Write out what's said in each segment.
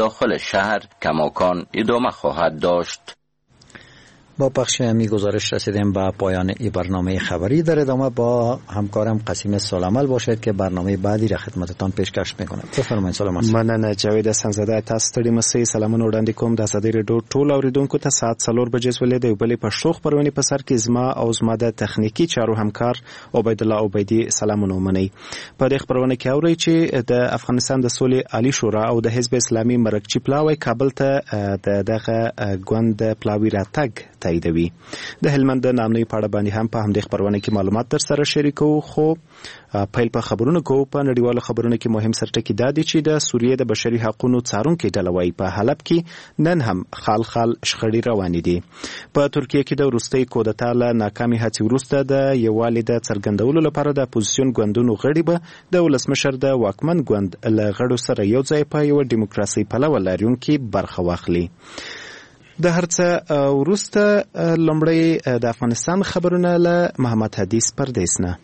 داخل شهر کماکان ادامه خواهد داشت. با پخش همی گزارش رسیدیم به پایان این برنامه خبری. در ادامه با همکارم قاسم سالمل باشید که برنامه بعدی را خدمتتان پیشکش میکنه. بفرمایید سلامت. مننه جاوید سنزاده. تاسو ستړي مسئ سلامونه وړاندې کوم. د ازادۍ راډیو ټول اوریدونکو ته ساعت 4 بجې ولې د بلې پښتو خبرونه په سر کې زما او زما د تخنیکی چارو همکار عبید الله عبیدی سلامونه ومنئ. په دې خبرونه کې اورئ چې د افغانستان د سولې عالی شورا او د حزب اسلامي مرکچی پلاوی کابل ته دغه ګوند پلاوی راتګ تاییدوي. د هلمند د نامنوي په اړه باندې هم په همدې خبرونه کې معلومات در سره شریکو. خو پیل په خبرونو کو په نړیوالو خبرونو کې مهم سرټکی دا دی چې د سوریې د بشري حقوقو څارونکو ډله وايي په حلب کې نن هم خال شخړې روانې دي. په ترکیه کې د وروستۍ کودتا له ناکامۍ هڅې وروسته د یووالي د څرګندولو لپاره د اپوزیسیون ګوندونو غړي به د ولسمشر د واکمن ګوند له غړو سره یو ځای په یو دیموکراسي پلوه لرونکي برخه واخلي. د هرڅه وروسته لومړی د افغانستان خبرونه له محمد حدیث پردیس نه.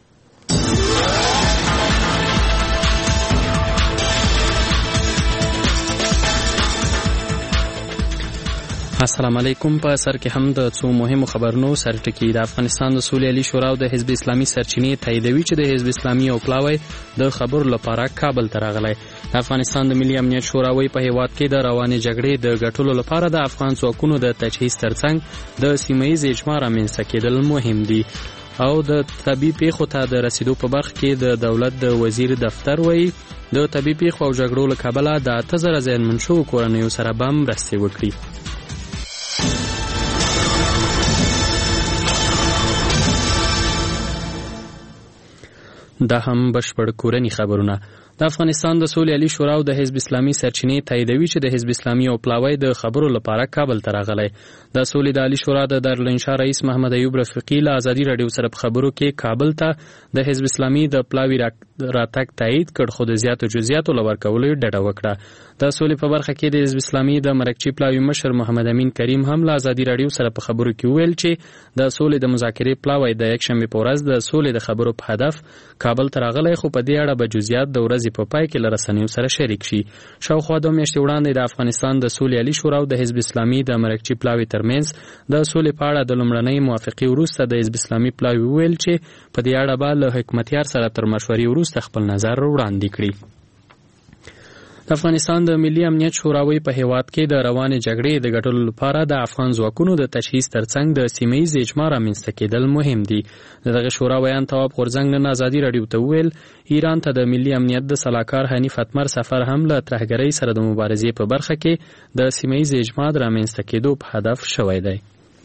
السلام علیکم. په سر کې هم د څو مهمو خبرونو سرټکی. د افغانستان د سولې عالی شورا او د حزب اسلامي سرچینې تاییدوي چې د حزب اسلامي او پلاوی د خبرو لپاره کابل ته راغلی. د افغانستان د ملي امنیت شورا وايي په هیواد کې د روانې جګړې د ګټلو لپاره د افغان ځواکونو د تجهیز ترڅنګ د سیمه ییز اجماع رامنځته کېدل مهم دي. او د طبي پیښو ته د رسیدو په برخه کې د دولت د وزیر دفتر وايي د طبي پیښو او جګړو له کبله د 8000 زیانمن شوو کورنیو سره به مرستې وکړي. دا هم بشپړ کورنی خبرونه. د افغانستان د سولې عالی شورا او د حزب اسلامي سرچینې تاییدوي چې د حزب اسلامي او پلاوی د خبرو لپاره کابل ته راغلی. د سولې د عالی شورا د دارالانشا رئیس محمد ایوب رفیقی له ازادي راډیو سره په خبرو کې کابل ته د حزب اسلامي د پلاوی راتګ تایید کړ، خو د زیاتو جزئیاتو له ورکولو ډډه وکړه. د سولې په برخه کې د حزب اسلامي د مرکچی پلاوی مشر محمد امین کریم هم له ازادي راډیو سره په خبرو کې ویل چې د سولې د مذاکرې پلاوی د یکشنبه په ورځ د سولې د خبرو په هدف کابل ته راغلی، خو په دې اړه به جزئیات د ورځې په پای کې له رسنیو سره شریک شي. شاوخوا 2 میاشتې وړاندې د افغانستان د سولې عالی شورا او د حزب اسلامي د مرکچی پلاوی ترمنځ د سولې په اړه د لومړنۍ موافقې وروسته د حزب اسلامي پلاوی ویل چې په دې اړه به له حکمتیار سره تر مشورې وروسته خپل نظر وړاندې کړي. د افغانستان د ملي امنیت شوراوي په هیواد کې د روانې جګړې د ګټلو لپاره د افغان ځواکونو د تجهیز ترڅنګ د سیمه ییز اجماع رامنځته کېدل مهم دي. دغه شورا ویان تواب غورځنګ نن ازادي راډیو ته ویل ایران ته د ملي امنیت د سلاکار حنیف اتمر سفر هم له ترهګرۍ سره د مبارزې په برخه کې د سیمه ییز اجماع رامنځته کېدو په هدف شوی دی.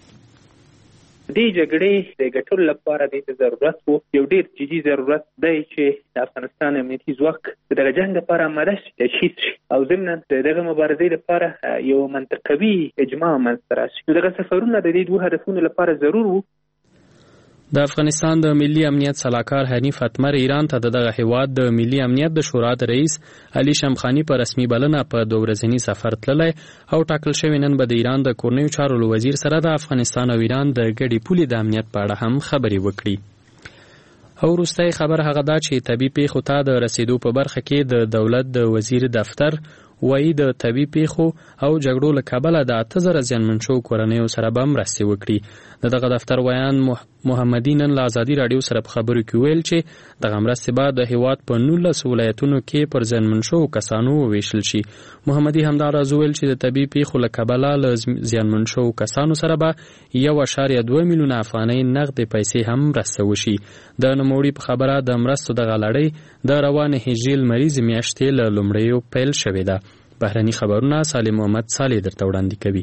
دې جګړې د ګټلو لپاره د ضرورت وو یو ډېر جدي ضرورت دی چې د افغانستان امنیتي ځواک دغه جنګ لپاره آماده شي، تجهیز شي او ضمناً دغه مبارزې لپاره یو منطقوي اجماع منځته راشي. نو دغه سفرونه د دې 2 هدفونو لپاره ضرور وو. د افغانستان د ملي امنیت سلاکار حنیف اتمر ایران ته دغه هیواد د ملي امنیت د شورا د رئیس علي شمخانی په رسمي بلنه په 2 ورځنی سفر تللی او ټاکل شوی نن به د ایران د کورنیو چارو وزیر سره د افغانستان او ایران د ګډې پولې د امنیت په اړه هم خبرې وکړي. او وروستی خبر هغه دا چې طبي پیښو ته د رسیدو په برخه کې د دولت د وزیر دفتر وایي د طبي پیښو او جګړو له کبله د 8000 زیانمن شوو کورنیو سره به مرستې وکړي. دغه دفتر ویان محمدي نن له ازادي راډیو سره په خبرو کې ویل چې دغه مرستې به د هیواد په 19 ولایتونو کې پر زیانمن شوو کسانو وویشل شي. محمدي همداراز ویل چې د طبي پیښو له کبله له زیانمن شوو کسانو سره به 1.2 میلیونه افغانۍ نغدې پیسې هم مرسته وشي. د نوموړي په خبره د مرستو دغه لړۍ د روانې هجري لمریزې میاشتې له لومړیو پیل شوې ده. بهرني خبرونه سالم محمد صالح درته وړاندې کوي.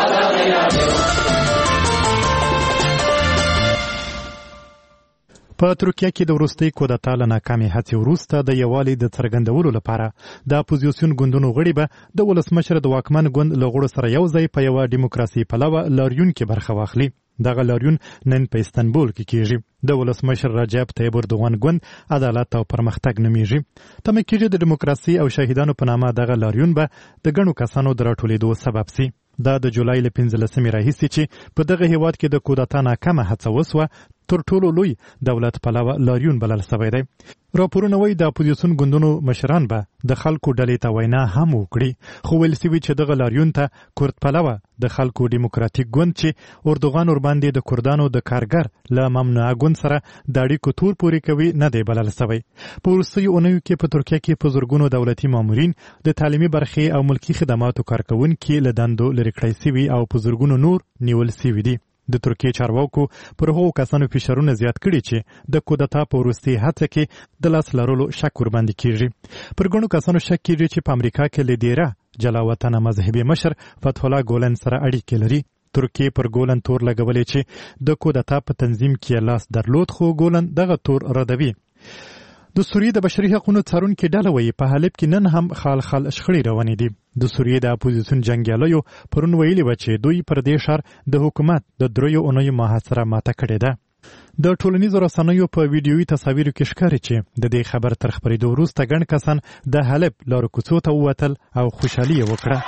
په ترکیه کې د وروستۍ کودتا له ناکامې هڅې وروسته د یووالي د څرګندولو لپاره د اپوزیسیون ګوندونو غړي به د ولسمشر د واکمن ګوند له غړو سره یو ځای په یوه دیموکراسي پلوه لاریون کې برخه واخلي. دغه لاریون نن په استانبول کې کیږي. د ولسمشر رجب طیب اردوغان ګوند عدالت او پرمختګ نومیږي. تمه کېږي د دیموکراسي او شهیدانو په نامه دغه لاریون به د ګڼو کسانو د راټولېدو سبب سي. دا د جولای له 15 راهیسې چې په دغه هیواد کې د کودتا ناکامه هڅه وسوه تر ټولو لوی دولت پلوه لاریون بلل شوی دی. راپورونه وایي د اپوزیسیون ګوندونو مشران به د خلکو ډلې ته وینا هم وکړي، خو ویل شوي چې دغه لاریون ته کورد پلوه د خلکو ډیموکراتیک ګوند چې اردوغان ورباندې د کردانو د کارګر له ممنوعه ګوند سره د اړیکو تور پورې کوي نه دی بلل شوی. په وروستیو اونیو کې په ترکیه کې په زرګونو دولتي مامورین د تعلیمي برخې او ملکي خدماتو کارکوونکي له دندو لرې کړی شوي او په زرګونو نور نیول شوي دي. د ترکیې چارواکو پر هغو کسانو فشارونه زیات کړي چې د کودتا په وروستۍ هڅه کې د لاس لرلو شک ورباندې کیږي. پر ګڼو کسانو شک کیږي چې په امریکا کې له ډیره جلا وطنه مذهبي مشر فتح الله ګولن سره اړیکې لري. ترکیې پر ګولن تور لګولې چې د کودتا په تنظیم کې لاس درلود، خو ګولن دغه تور ردوي. د سوریې د بشري حقوقو څارونکو ډله وایي په حلب کې نن هم خال شخړې روانې دي. د سوریې د اپوزیسیون جنګیالیو پرون ویلي و چې دوی پر دې ښار د حکومت د 3 اونیو محاصره ماته کړې ده. د ټولنیزو رسنیو په ویډیويي تصاویرو کې ښکاري چې د دې خبر تر خپرېدو وروسته ګڼ کسان د حلب لارو کوڅو ته ووتل او خوشحالي یې وکړه.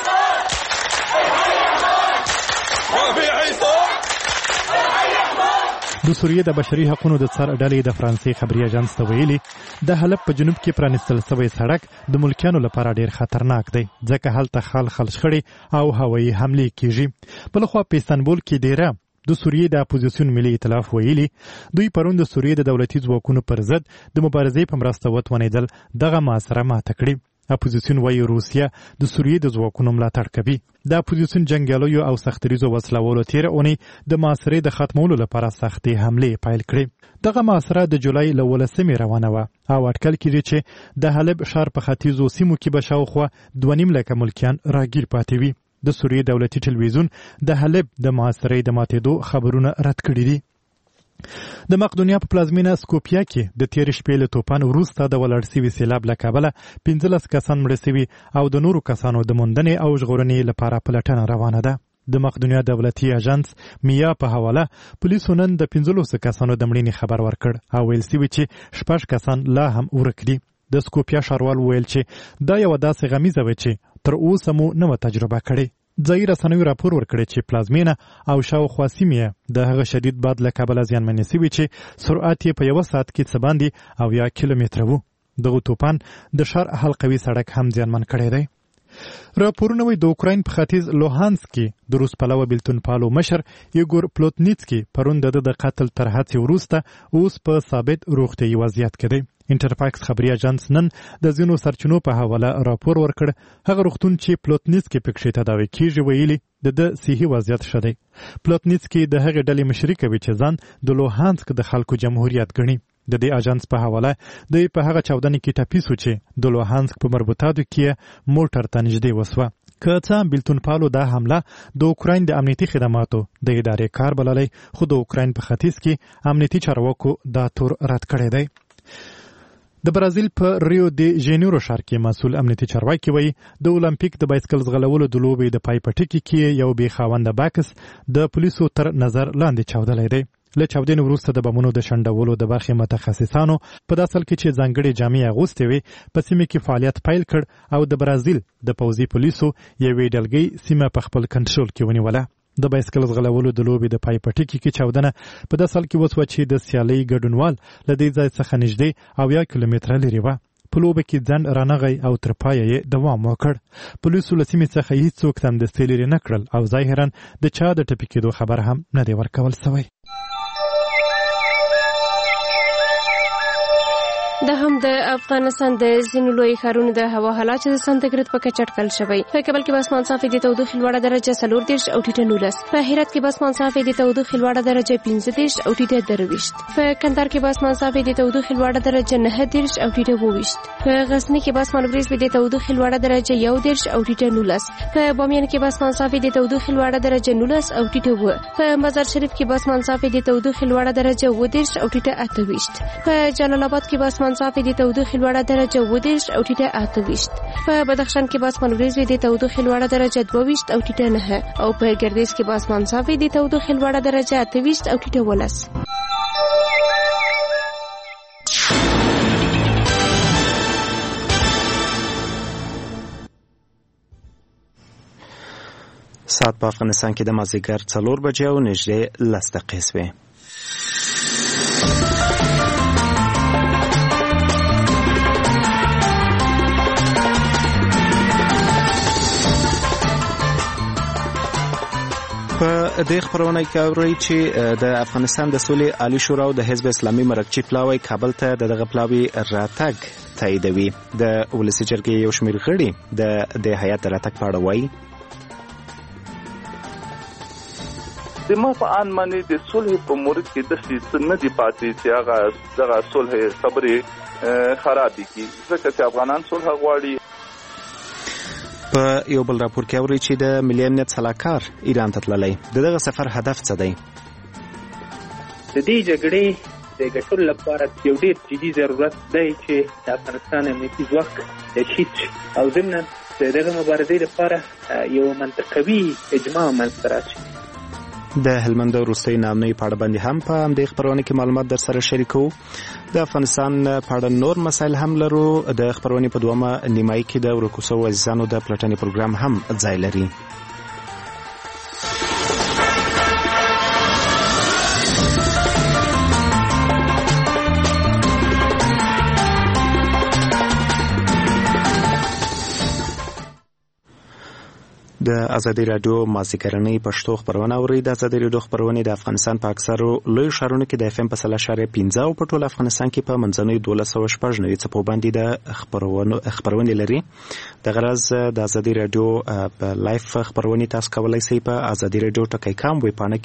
د سوریې د بشري حقوقو د څار ډلې د فرانسې خبري اژانس ته ویلي د حلب په جنوب کې پرانیستل شوی سړک د ملکیانو لپاره ډیر خطرناک دی، ځکه هلته خال شخړې او هوایي حملې کیږي. بلخوا په استانبول کې ډیره د سوریې د اپوزیسیون ملي ائتلاف ویلي دوی پرون د سوریې د دولتي ځواکونو پر ضد د مبارزې په مرسته وتوانېدل دغه محاصره ماته کړي. اپوزیسیون وایي روسیه د سوریې د ځواکونو ملاتړ کوي. د اپوزیسیون جنګیالیو او سختریزو وسلوالو تیر اونۍ د محاصرې د ختمولو لپاره سختې حملې پیل کړې. دغه محاصره د جولای له 18 روانه وه او اټکل کېږي چې د حلب ښار په ختیځو سیمو کې به شاوخوا 2.5 لکه ملکیان راګیر پاتې وي. د سوریې دولتي ټلویزیون د حلب د محاصرې د ماتېدو خبرونه رد کړي دي. د مقدونیا په پلازمینه سکوپیا کې د تیر شپې له توپان وروسته د ولاړ شوي سیلاب له کبله 15 کسان مړه شوي او د نورو کسانو د موندنې او ژغورنې لپاره پلټنه روانه ده. د مقدونیا دولتي اژانس میا په حواله پولیسو نن د 15 کسانو د مړینې خبر ورکړ او ویل شوي چې 6 کسان لا هم ورک دي. د سکوپیا ښاروال ویل چې دا یوه داسې غمیزه وه چې تر اوسه مو نه وه تجربه کړې. ځایي رسنیو راپور ورکړی چې پلازمینه او شاوخوا سیمې د هغه شدید باد له کبله زیانمنې شوي چې سرعت یې په 1 ساعت کې څه باندې 70 کیلومتره و. دغه توپان د ښار حلقوي سړک هم زیانمن کړی دی. راپورونه وایي د اوکراین په ختیځ لوهانسک کې د روس پلوه بیلتون پالو مشر ایګور پلوتنیڅکي پرون د قتل تر هڅې وروسته اوس په ثابت روغتیايي وضعیت کې دی. انټرفاکس خبري اژانس نن د ځینو سرچینو په حواله راپور ورکړ. هغه روغتون چې پلوتنیڅکي پکې تداوي کیږي ویلي د صحي وضعیت ښه دی. پلوتنیڅکي د هغې ډلې مشري کوي چې ځان د لوهانسک د خلکو جمهوریت ګڼي. د دې اژانس په حواله دوی په هغه چاودنې کې ټپي شو چې د لوهانسک په مربوطاتو کې موټر ته نږدې وسوه. که څه بیلتون پالو دا حمله د اوکراین د امنیتي خدماتو د ادارې کار بللی، خو د اوکراین په ختیځ کې امنیتي چارواکو دا تور رد کړی دی. د برازیل په ریو دی ژینیرو ښار کې مسؤل امنیتي چارواکي وایي د اولمپیک د بایسکل ځغلولو د لوبې د پای په ټکي کې یو بې خاونده بکس د پولیسو تر نظر لاندې چاودلی دی. له چاودنې وروسته د بمونو د شنډولو د برخې متخصصانو په داسې حال کې چې ځانګړې جامې اغوستې وې په سیمه کې فعالیت پیل کړ او د برازیل د پوځي پولیسو یوې ډلګۍ سیمه په خپل کنټرول کې ونیوله. د بایسکل ځغلولو د لوبې د پای په ټکي کې چاودنه په داسې حال کې وسوه چې د سیالۍ ګډونوال له دې ځای څخه نږدې 70 کیلومتره لرې وه. په لوبه کې ځنډ رانغی او تر پایه یې دوام وکړ. پولیسو له سیمې څخه هیڅوک سمدستي لرې نه کړل او ظاهرا د چا د ټپي کېدو خبر هم نه دی ورکول سوی. د هم د افغانستان د ځینو لوی ښارونو د هوا حالات د سانتیګریډ په کچه اټکل شوی. په کابل کې به اسمان صافي د تودوخې لوړه درجه 40 او ټیټه 19. په هرات کې به اسمان صافي د تودوخې لوړه درجه 15 او ټیټه 23. په کندهار کې به اسمان صافي د تودوخې لوړه درجه 9 او ټیټه 22. په غزنی کې به اسمان وریځ د تودوخې لوړه درجه 11 او ټیټه 19. په بامیان کې به اسمان صافي د تودوخې لوړه درجه 19 او ټیټه 9. په مزار شریف کې به اسمان صافي د تودوخې لوړه درجه 20 او ټیټه 28. په جلال آباد کې به اسمان صافي د تودوخې لوړه درجه 20 او ټیټه 28. په بدخشان کې به اسمان وریځ د تودوخې لوړه درجه 22 او ټیټه 9. او په ګردیز کې به اسمان صافي د تودوخې لوړه درجه 28 او ټیټه 19. ساعت په افغانستان کې د مازدیګر 4 بجې او نږدې 10 دقیقې شوې. په دې خبرونه کې اوري چې د افغانستان د سولې عالی شورا او د حزب اسلامي مرکچی پلاوی کابل ته دغه پلاوی راتګ تاییدوي. د ولسی جرګې یو شمېر غړي د هیات راتګ په اړه وایي زما په ان باندې د صلح په مورد کې د څه نه دی پاتې چې هغه دغه صلح خبرې خراب دي ځکه چې افغانان صلح غواړي. په یو بل راپور کې اوري چې د ملي امنیت سلاکار ایران ته تللی. دغه سفر هدف څه دی؟ د دې جګړې د ګټلو لپاره یو ډېر جدي ضرورت دی چې د افغانستان امنیتي ځواک تشدید شي او ضمناً د دغه مبارزې لپاره یو منطقوي اجماع منځته راشي. د هلمند وروستۍ نامنوي په اړه باندې هم په همدې خبرونه کې معلومات در سره شریکو. د افغانستان په اړه نور مسایل هم لرو. د خبرونې په دومره نیمایي کې د ورکو شوو عزیزانو د پلټنې پروګرام هم ځای لري. د ازادي رادیو مازیګرنۍ پښتو خبرونه اوري. د ازادي رادیو خبرونه د افغانستان په اکثرو لوی ښارونو کې د FM په 3.15 او په ټول افغانستان کې په منځنوي 1290 څپو باندې د خبرونه لري. د غرض د ازادي رادیو په لایف خبرونه تاسو کولای شئ په ازادي رادیو ټکی.com ویب پاڼه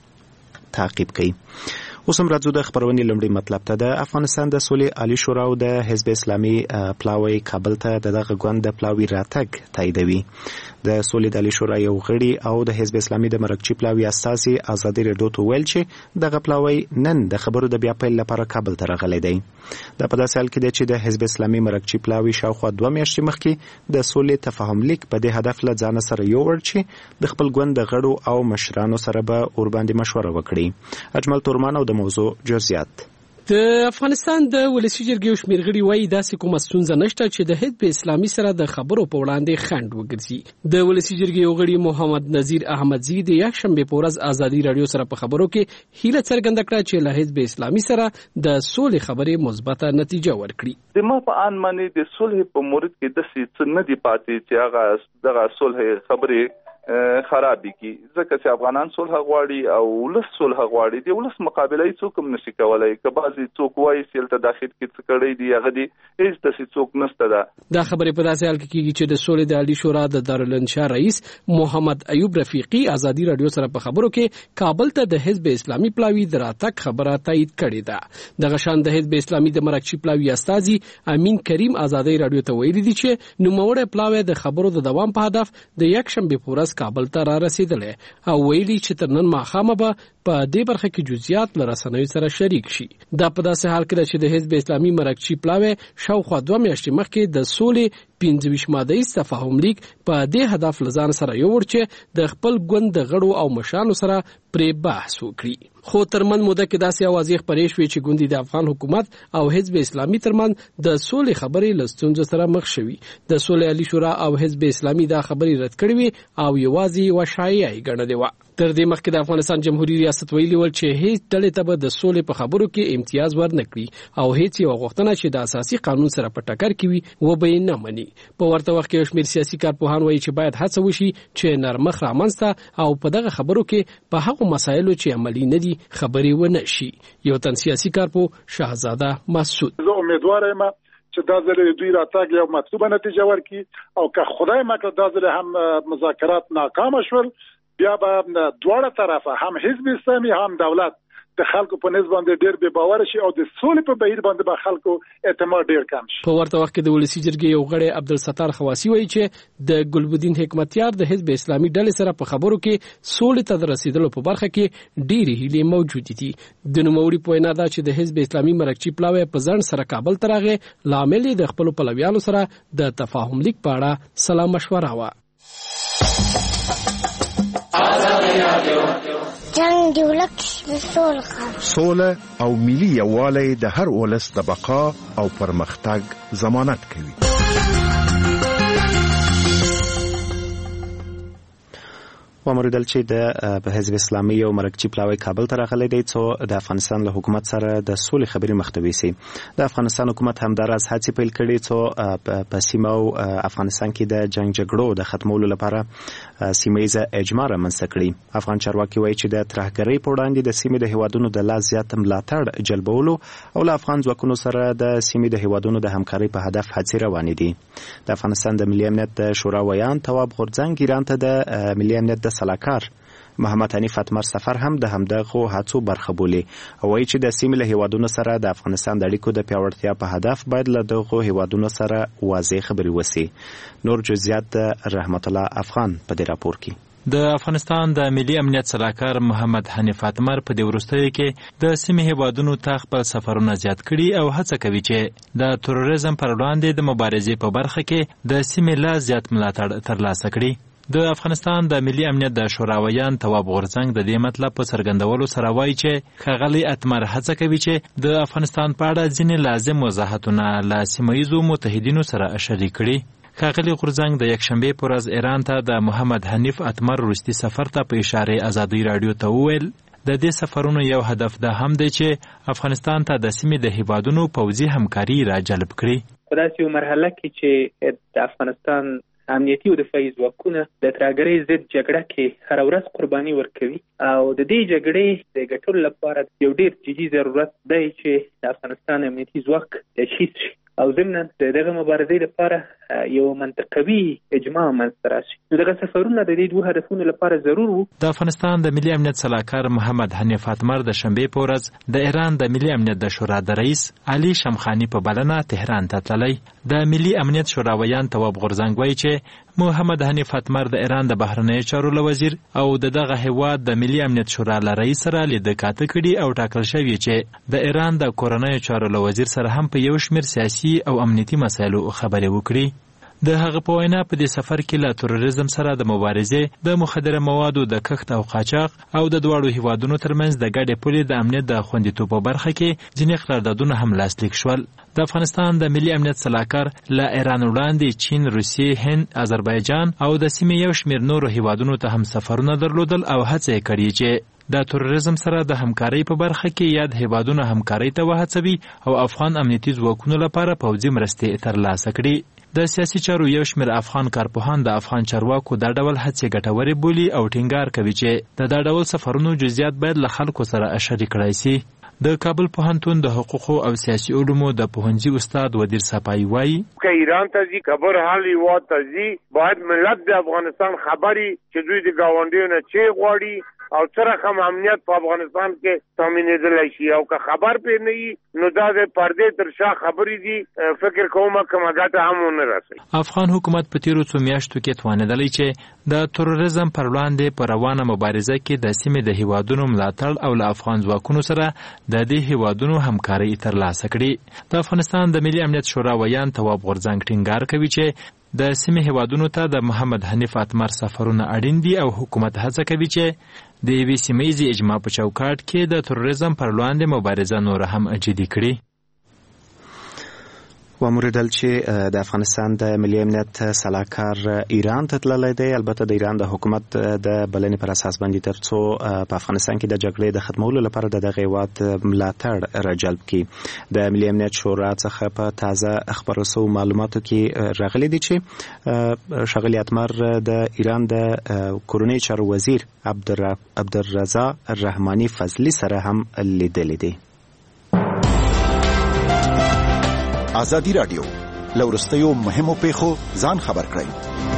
کې تعقیب کړئ. اوس هم راځو د خبرونې لومړی مطلب ته. د افغانستان د سولې عالی شورا او د حزب اسلامي پلاوی کابل ته دغه ګوند د پلاوی راتګ تاییدوي. د سولې د عالی شورا یو غړي او د حزب اسلامي د مرکچی پلاوی استازي ازادي رادیو ته ویل چې دغه پلاوی نن د خبرو د بیا پیل لپاره کابل ته راغلی دی. دا په داسې حال کې دی چې د حزب اسلامي مرکچی پلاوی شاوخوا 2 میاشتې مخکې د سولې تفاهم لیک په دې هدف له ځان سره یووړ چې د خپل ګوند د غړو او مشرانو سره به اور باندې مشوره وکړي. اجمل تورمان او د موضوع جزئیات. د افغانستان د ولسی جرګې شمیر غړي وایي داسې کومه ستونزه نشته چې د حزب اسلامي سره د خبرو په وړاندې خنډ وګرځي. د ولسی جرګې غړي محمد نذیر احمدزی د یک شنبه په ورځ ازادي رادیو سره په خبرو کې هیله څرګنده کړه چې له حزب اسلامي سره د سولې خبرې مثبته نتیجه ورکړي. د ما په ان باندې د صلح په مورد کې د څه نه دی پاتې چې هغه دغه صلح خبرې خراب دي ځکه چې افغانان صلح غواړي او ولس صلح غواړي. د ولس مقابله څوک هم نشي کولای. که بعضي څوک وایي چې ته داخل کې څه کړی دی هغه دی هیڅ تاسو څوک نشته ده. دا خبره په داسې حال کې کیږي چې د سولې د عالی شورا د دارالانشا رئیس محمد ایوب رفیقی ازادي رادیو سره په خبرو کې کابل ته د حزب اسلامي پلاوی دراتک خبره تایید کړې ده. دغه شان د حزب اسلامي د مرکچی پلاوی استازي امین کریم ازادي رادیو ته ویلي دي چې نوموړی پلاوی د خبرو د دوام په هدف د یک شنبه په ورځ کابل ته را رسیدلې او ویلي چې تر نن ماښامه به په دې برخه کې جزئیات له رسنیو سره شریک شي. دا په داسې حال کې چې د حزب اسلامي مرکچی پلاوی شاوخوا 2 میاشتې مخکې د سولې 25 ماده‌ای تفاهم لیک په دې هدف لزان سره یوړ چې د خپل ګوند د غړو او مشرانو سره پرې بحث وکړي. خو ترمن موده کې داسې اوازې خپرې شوې چې ګوندي د افغان حکومت او حزب اسلامي ترمن د سولې خبرې لستونزو سره مخ شوي. د سولې عالی شورا او حزب اسلامي دا خبرې رد کړې وي او یوازې وشایعه ګڼلې وه. تر دې مخکې د افغانستان جمهوریت ریاست ویلي ول چې هیڅ ډلې ته به د سولې په خبرو کې امتیاز ورنکړي او هیڅ یو غوښتنه چې د اساسي قانون سره په ټکر کې وي و به یې نه مني. په ورته وخت کې شمېر سیاسي کارپوهان وایي چې باید هڅه وشي چې نرمښت رامنځته او په دغه خبرو کې په هغو مسایلو چې عملي نه دي خبرې ونه شي. یو تن سیاسي کارپوه شهزاده مسعود: زه امیدوار یم چې دا ځل دوی راتګ یو مطلوبه نتیجه ورکړي او که خدای مکړه دا ځل هم مذاکرات ناکام شول بیا به دواړه طرفه هم حزب اسلامي هم دولت د خلکو په نسبت باندې ډېر بې باور شي او د سولې په بهیر باندې به خلکو اعتماد ډېر کم شي. په ورته وخت کې د ولسی جرګې یو غړی عبدالستار خواسی وایي چې د ګلبدین حکمتیار د حزب اسلامي ډلې سره په خبرو کې سولې ته رسیدلو په برخه کې ډېرې هیلې موجود دي. د نوموړي په وینا دا چې د حزب اسلامي مرکچی پلاوی په ځان سره کابل ته راغی لامل د خپل پلویانو سره د تفاهم لیک په اړه سلا مشوره و. جنگ دی ولک سوله او ملي یووالی د هر ولس د بقا او پرمختګ ضمانت کوي. وموریدل چې د حزب اسلامي او مرکزی پلاوی کابل ته راغلی دی څو د افغانستان له حکومت سره د سولې خبرې مخته وي. د افغانستان حکومت همداراز هڅې پیل کړي څو په سیمه او افغانستان کې د جنگ جګړو د ختمولو لپاره سیمه‌ییزه اجماع رامنځته کړي. افغان چارواکي وایي چې د ترهګرۍ په وړاندې د سیمې د هیوادونو د لا زیات ملاتړ جلبولو او له افغان ځواکونو سره د سیمې د هیوادونو د همکارۍ په هدف هڅې روانې دي. د افغانستان د ملي امنیت د شورا ویان تواب غورځنګ ایران ته د ملي امنیت د سلاکار محمد حنیف اتمر سفر هم د همدغه هڅو برخه بولي او وایي چې د سیمې له هیوادونو سره د افغانستان د اړیکو د پیاوړتیا په هدف باید له دغه هیوادونو سره واضح خبرې وشي. نور جزئیات رحمت الله افغان په دې راپور کې. د افغانستان د ملي امنیت سلاکار محمد حنیف اتمر په دې وروستیو کې د سیمې هیوادونو ته خپل سفرونه زیات کړي او هڅه کوي چې د تروریزم پر وړاندې د مبارزې په برخه کې د سیمې لا زیات ملاتړ ترلاسه کړي. د افغانستان د ملي امنیت د شورا ویان تواب غورځنګ د دې مطلب په څرګندولو سره وایي چې ښاغلی اتمر هڅه کوي چې د افغانستان په اړه ځینې لازم وضاحتونه له سیمه‌ییزو متحدینو سره شریک کړي. ښاغلی غورځنګ د یکشنبې په ورځ ایران ته د محمد حنیف اتمر وروستي سفر ته په اشاره ازادي راډیو ته وویل د دې سفرونو یو هدف دا هم دی چې افغانستان ته د سیمې د هیوادونو پوځي همکاري را جلب کړي. په داسې یو مرحله کې چې د افغانستان امنیتي او دفاعي ځواکونه د ترهګرۍ ضد جګړه کې هر ورځ قرباني ورکوي او د دې جګړې د ګټلو لپاره یو ډېر جدي ضرورت دی چې د افغانستان امنیتي ځواک تجهیز شي او ضمناً دغه مبارزې لپاره یو منطقوي اجماع منځته راشي. نو دغه سفرونه د دې دوه هدفونو لپاره ضرور وو. د افغانستان د ملي امنیت سلاکار محمد حنیف اتمر د شنبې په ورځ د ایران د ملي امنیت د شورا د رئیس علي شمخاني په بلنه تهران ته تللی. د ملي امنیت شورا ویان تواب غورځنګ وایي چې محمد حنیف اتمر د ایران د بهرنیو چارو له وزیر او دغه هیواد د ملي امنیت شورا له رئیس سره لیدکاته کړي او ټاکل شوی چې د ایران د کورنیو چارو له وزیر سره هم په یو شمېر سیاسي او امنیتي مسایلو خبرې وکړي. د هغه په وینا په دې سفر کې له تروریزم سره د مبارزې د مخدره موادو د کښت او قاچاق او د دواړو هیوادونو ترمنځ د ګډې پولې د امنیت د خوندیتوب په برخه کې ځینې قراردادونه هم لاسلیک شول. د افغانستان د ملي امنیت سلاکار له ایران وړاندې چین، روسیې، هند، آذربایجان او د سیمې یو شمېر نورو هیوادونو ته هم سفرونه درلودل او هڅه یې کړې چې د تروریزم سره د همکارۍ په برخه کې یاد هیوادونه همکارۍ ته وهڅوي او افغان امنیتي ځواکونو لپاره پوځي مرستې ترلاسه کړي. د سیاسي چارو یو شمېر افغان کارپوهان د افغان چارواکو دا ډول هڅې ګټورې بولي او ټینګار کوي چې د دا ډول سفرونو جزئیات باید له خلکو سره شریک کړای شي. د کابل پوهنتون د حقوقو او سیاسي علومو د پوهنځي استاد ودیر صفایی وایي که ایران ته ځي کبر حال هیواد ته ځي باید ملت د افغانستان خبري چې دوی د ګاونډیو نه چی غواړي او سره هم امنیت په افغانستان کې تامینېدلی شي او که خبر پې نه وي نو دا د پردې تر شا خبرې دي فکر کوم کومه ګټه هم ونه رسوي. افغان حکومت په تیرو څو میاشتو کې توانېدلی چې د تروریزم پر وړاندې په روانه مبارزه کې د سیمې د هیوادونو ملاتړ او له افغان ځواکونو سره د دې هیوادونو همکارۍ ترلاسه کړي. د افغانستان د ملي امنیت شورا ویان تواب غورځنګ ټینګار کوي چې د سیمې هیوادونو ته د محمد حنیف اتمر سفرونه اړین دي او حکومت هڅه کوي چې د یوې سیمه‌ییزې اجماع په چوکاټ کې د تروریزم پر وړاندې مبارزه نور هم جدي کړي. وموریدل چې د افغانستان د ملي امنیت سلاکار ایران ته تللی دی. البته د ایران د حکومت د بلنې پر اساس باندې ترڅو په افغانستان کې د جګړې د ختمولو لپاره د دغه هیواد ملاتړ راجلب کړي. د ملي امنیت شورا څخه په تازه خبرو شویو معلوماتو کې راغلي دي چې ښاغلي اتمر د ایران د کورنیو چارو وزیر عبدالرضا رحماني فضلي سره هم لیدلی دی. ازادي راډیو لورستیو مهمو پیښو ځان خبر کړئ.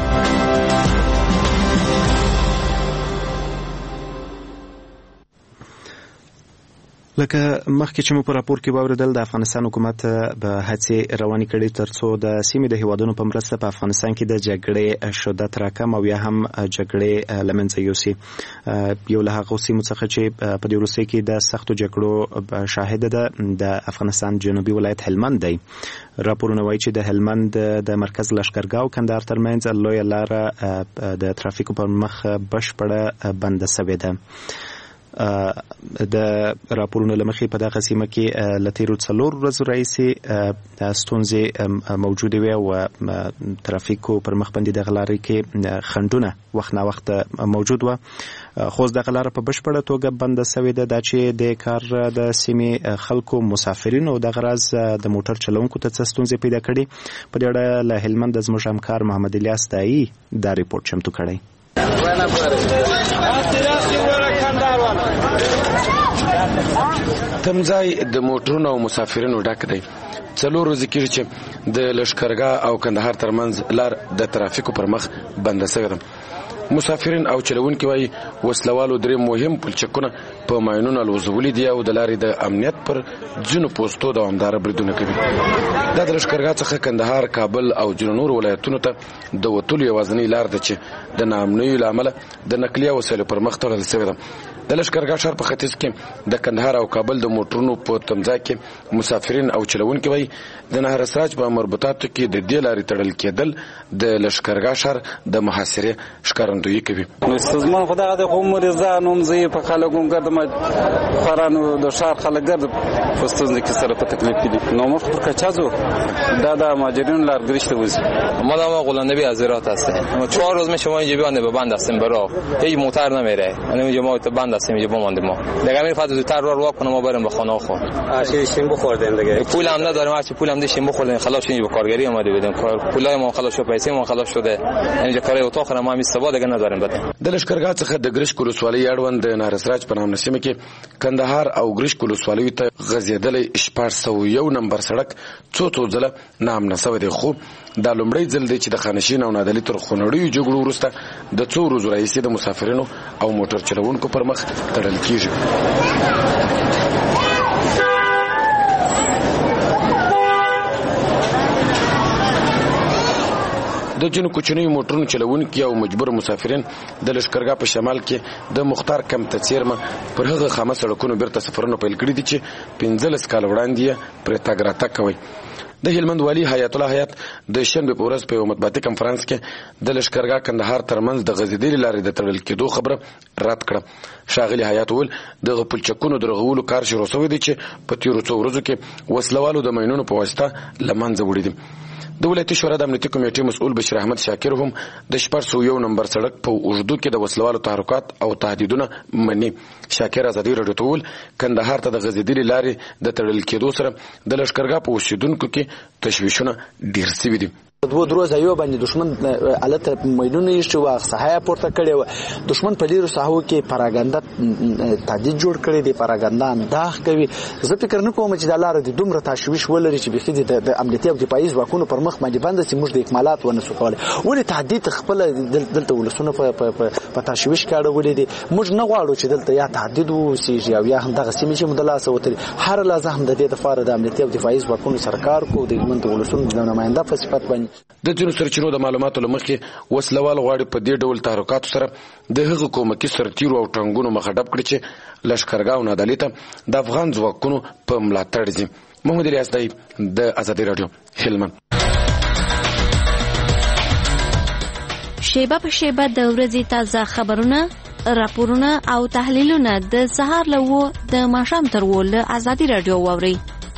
لکه مخکې چې مو په راپور کې واوریدل د افغانستان حکومت به هڅې روانې کړي ترڅو د سیمې د هیوادونو په مرسته په افغانستان کې د جګړې شدت راکم او یا هم جګړې له منځه یوسي. یو له هغو سیمو څخه چې په دې وروستیو کې د سختو جګړو شاهده ده د افغانستان جنوبي ولایت هلمند دی. راپورونه وایي چې د هلمند د مرکز لښکرګاه او کندهار ترمنځ لویه لاره د ترافیکو پر مخ بشپړه بنده شوې ده. د راپورونو لمخې په دغه سیمه کې لتیرو 4 ورځې راهیسې ستونزې موجوده وي او ترافیکو پر مخ باندې د غلاري کې خندونه وخت نه وخت موجود و خو د غلاره په بشپړه توګه بند شوې ده چې د کار د سیمې خلکو مسافرین او د غراز د موټر چلونکو ته ستونزې پیدا کړي په دې اړه له هلمند د زموږ همکار محمد الیاس دایی دا ریپورت چمتو کړی. تمځای د موټرونو او مسافرینو ډک دی. 4 ورځې کېږي چې د لشکرګاه او کندهار ترمنځ لار د ترافیکو پر مخ بنده شوې ده. مسافرین او چلوونکي وايي وسلوالو درې مهم پلچکونه په ماینونو الوزولي دي او د لارې د امنیت پر ځینو پوسټو دوامداره بریدونه کوي. دا د لشکرګاه څخه کندهار، کابل او ځینو نورو ولایتونو ته د وتلو یوازینۍ لار ده چې د ناامنیو له امله د نقلیه وسایلو پر مخ تړل شوې ده. د لشکرګاه ښار په ختیځ کې د کندهار او کابل د موټرونو په تمځای کې مسافرین او چلوونکي وايي د نهر اسراج په مربوطاتو کې د دې لارې تړل کېدل د لشکرګاه ښار د محاصرې ښکارندویي کوي. سازمان خدای د مریضانو زی په خلکو ګرځم خارانو د ښار خلک ګرځم فستون کې سره په تکلیف کې نو موږ پر کچازو دا ماجرین لار گرشته وزی ما دام غلام نبی حضرات هستیم 4 روز شما اینجا بیان به بند هستیم برا هیچ موتر نمیره اینجا ما تو بند هستیم اینجا بماندیم ما دیگه میرفت زودتر رو کنم ما بریم به خانه خود شیم بخوردیم دیگه پول هم نداریم هرچی پول هم داشتیم بخوردیم خلاص شدیم به کارگری اومده بودیم پولای ما خلاص شد پیسې ما خلاص شده اینجا کار اتاق ما هم استفاده دیگه نداریم بده. د لشکرګاه څخه د ګرش کولسوالۍ اړوند د نهر اسراج په نامه سیمه کې کندهار او ګرش کولسوالۍ ته غځېدلې 401 نمبر سړک څو ځله نامنه شوی دی. خو دا لومړی ځل دی چې د خانشین او نادلي تر خونړیو جګړو وروسته د 2 ورځو راهیسې د مسافرینو او موټر چلوونکو پر مخ تړل کیږي. د جنو کوچنیو موټرونو چلوونکي او مجبور مسافرین د لشکرګاه په شمال کې د مختار کم ته څیرمه پر هغه خامه سړکونو بیرته سفرونه پیل کړي دي چې 15 کال وړاندې پرې تګ راتګ کوي. د هلمند والی حیات الله حیات د شنبه په ورځ په یو مطبوعاتي کنفرانس کې د لشکرګاه کندهار ترمنځ د غځېدلې لارې د تړل کېدو خبره رد کړه. ښاغلي حیات وویل د پلچکونو د رغولو کار شروع شوی دی چې په تیرو 2 ورځو کې وسلوالو د ماینونو په واسطه له منځه وړي دي. د ولایتي شورا د امنیتي کمیټې مسؤل بشیر احمد شاکر هم د 401 نمبر سړک په اوږدو کې د وسلوالو تحرکات او تهدیدونه مني. شاکر ازادي راډیو ته وویل کندهار ته د غځېدلې لارې د تړل کېدو سره د لشکرګاه په اوسیدونکو کې تشویشونه ډېر شوي دي. 2 ورځې یو باندې دشمن الته میدونه یې شو سحایا پورته کړي و دشمن په ډیرو ساحو کې پراګندا تهدید جوړ کړي دي پراګندا انداخ کوي. زه فکر نه کوم چې د لار د دومره تشویش ولري چې بخې د امنیتي او دفاعي ځواکونو پر مخ باندې بند سي موږ د اکمالات ونه سو کولای ولې تهدید خپل دلته ولسونه په تشویش کاړه ولې دي موږ نه غواړو چې دلته یا تهدید وسي یا هم دغه سیمه چې مدلاسه وتري هر لازم د دې لپاره د امنیتي او دفاعي ځواکونو سرکار کو د هلمند ولسونو د نماینده په صفت باندې د ځینو سرچینو د معلوماتو لمخې وسلوال غواړي په دې ډول تحرکاتو سره د هغه کومکي سرتیرو او ټنګونو مخه ډب کړي چې لشکرګاه او نادعلي ته د افغان ځواکونو په ملاتړ دي. محمد الیاس دایی د ازادي راډیو هلمند. شیبه په شیبه د ورځې تازه خبرونه، راپورونه او تحلیلونه د سهار له 9 د ماښام تر 10 له ازادي راډیو واورئ.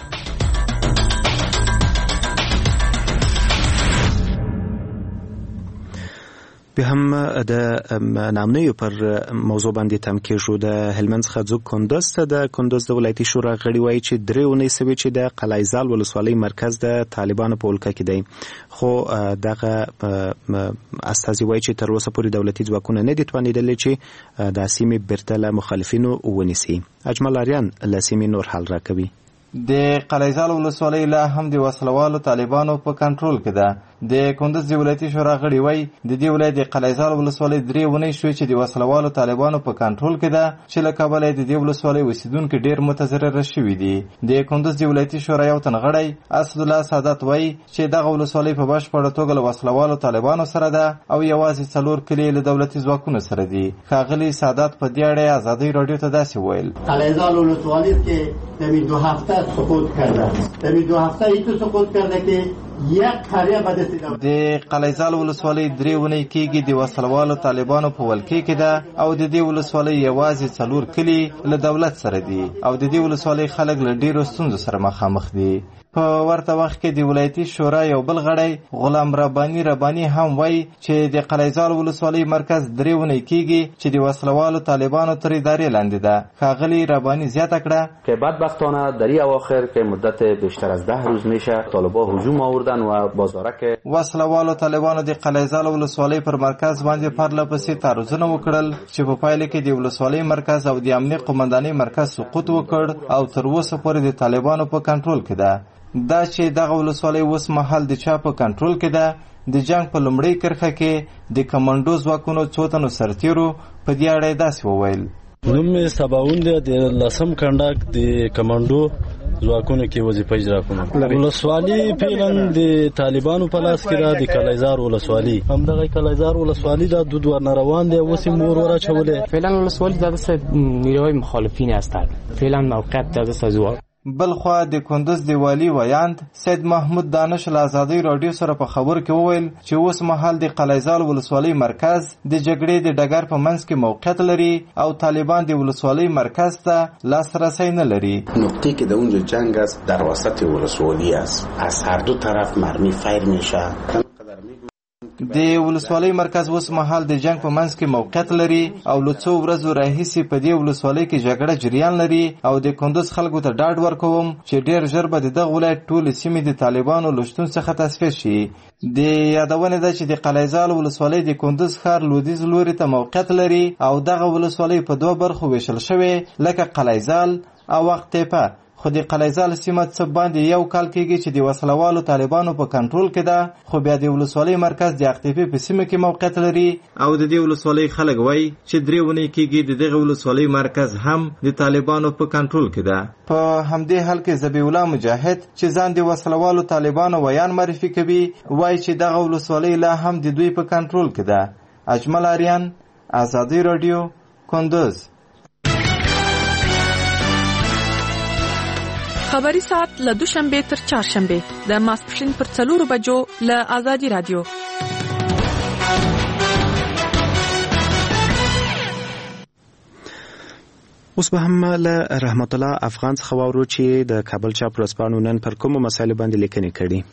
به هم د نامنیو پر موضوع باندې تم کېږو. د هلمند څخه ځو کندوز ته. د کندوز د ولایتي شورا غړي وایي چې 3 اونۍ سوي چې د قلعه‌زال ولسوالۍ مرکز د طالبانو په ولکه کې دی خو دغه استازي وایي چې تر اوسه پورې دولتي ځواکونه نه دي توانیدلي چې د سیمې بیرته له مخالفینو ونیسي. اجمل اریان له سیمې نور حال راکوي. د قلعه‌زال ولسوالۍ لا هم د وسلوالو طالبانو په کنټرول کې ده. د کندوز د ولایتي شورا غړي وایي د دې ولایت د قلعه‌زال ولسوالۍ 3 اونۍ شوې چې د وسلوالو طالبانو په کنټرول کې ده چې له کابل د دې ولسوالۍ اوسیدونکو ډېر متضرر شوي دي. د کندوز د ولایتي شورا یو تن غړی اسد الله سعادت وایي چې دغه ولسوالۍ په بشپړه توګه له وسلوالو طالبانو سره ده او یوازې 4 کلي له دولتي ځواکونو سره دي. ښاغلي سعادت په دې اړه ازادي راډیو ته داسې ویل قلعه‌زال ولسوالۍ که در 2 هفته سقوط کرده. در 2 هفته ایتو سقوط کرده که د قلیزال ولسوالۍ 3 ونې کېږي د وسلوالو طالبانو په ولکې کې ده او د دې ولسوالۍ یوازې 4 کلي له دولت سره دي او د دې ولسوالۍ خلک له ډیرو ستونزو سره مخامخ دي. په ورته وخت کې د ولایتي شورا یو بل غړی غلام رباني هم وایي چې د قلیزال ولسوالۍ مرکز 3 ونې کېږي چې د وسلوالو طالبانو تر ادارې لاندې ده. ښاغلي رباني زیاته کړه که بدبختانه در این اواخر که مدت بیشتر از 10 روز میشه طالبان هجوم آوردن و بازارک وسلوالو طالبانو د قلیزال ولسوالۍ پر مرکز باندې پرله پسې تعرضونه وکړل چې په پایله کې د ولسوالۍ مرکز او د امنیه قومندانۍ مرکز سقوط وکړ او تر اوسه پورې د طالبانو په کنټرول کې ده. دا چې دغه ولسوالۍ اوس مهال د چا په کنټرول کې ده د جنگ په لومړۍ کرښه کې د کمانډو ځواکونو څو تنو سرتیرو په دې اړه داسې وویل. نوم مې سباون دی د 10م کنډک د کمانډو ځواکونو کې وظیفه اجرا کوم. ولسوالۍ فعلا د طالبانو په لاس کې را د کلیزار ولسوالۍ همدغه کلیزار ولسوالۍ د دود ور روان دی اوس مور ور چولې فعلا ولسوالۍ د دست نیروهای مخالفین هستند. فعلا موقعیت در دست زوار. بلخوا د کندوز د والی ویاند سید محمود دانش له آزادۍ رادیو سره په خبرو کې وویل چې اوس مهال د قلیزال ولسوالۍ مرکز د جګړې د ډګر په منځ کې موقعیت لري او طالبان د ولسوالۍ مرکز ته لاسرسی نه لري. نقطه‌ای که در اونجا جنگ است در وسط ولسوالی است. از هر دو طرف مرمی فایر میشه. د ولسوالۍ مرکز اوس مهال د جنگ په منځ کې موقعیت لري او له څو ورځو راهیسې په دې ولسوالۍ کې جګړه جریان لري او د کندوز خلکو ته ډاډ ورکوم چې ډیر ژر به د دغه ولایت ټولې سیمې د طالبانو له شتون څخه تصفیه شي. د یادونې ده چې د قلیزال ولسوالۍ د کندوز ښار لویدیځ لوري ته موقعیت لري او دغه ولسوالۍ په 2 برخو ویشل شوې لکه قلیزال او وقتیپه. خو د قلیزال سیمه څه باندې 1 کال کېږي چې د وسلوالو طالبانو په کنټرول کې ده خو بیا د ولسوالۍ مرکز د اختیپي په سیمه کې موقعیت لري او د دې ولسوالۍ خلک وایي چې 3 ونې کېږي د دغه ولسوالۍ مرکز هم د طالبانو په کنټرول کې ده. په همدې حال کې ذبیح الله مجاهد چې ځان د وسلوالو طالبانو ویان معرفي کوي وایي چې دغه ولسوالۍ لا هم د دوی په کنټرول کې ده. اجمل آریان، آزادی رادیو، کندوز. خبری ساعت له دوشنبه تر چهارشنبه د ماسپښین پر 4 بجو له آزادی رادیو. اوس به هم له رحمت الله افغان څخه واورو چې د کابل چاپ ورځپاڼو نن پر کومو مسایلو باندې لیکنې کړي.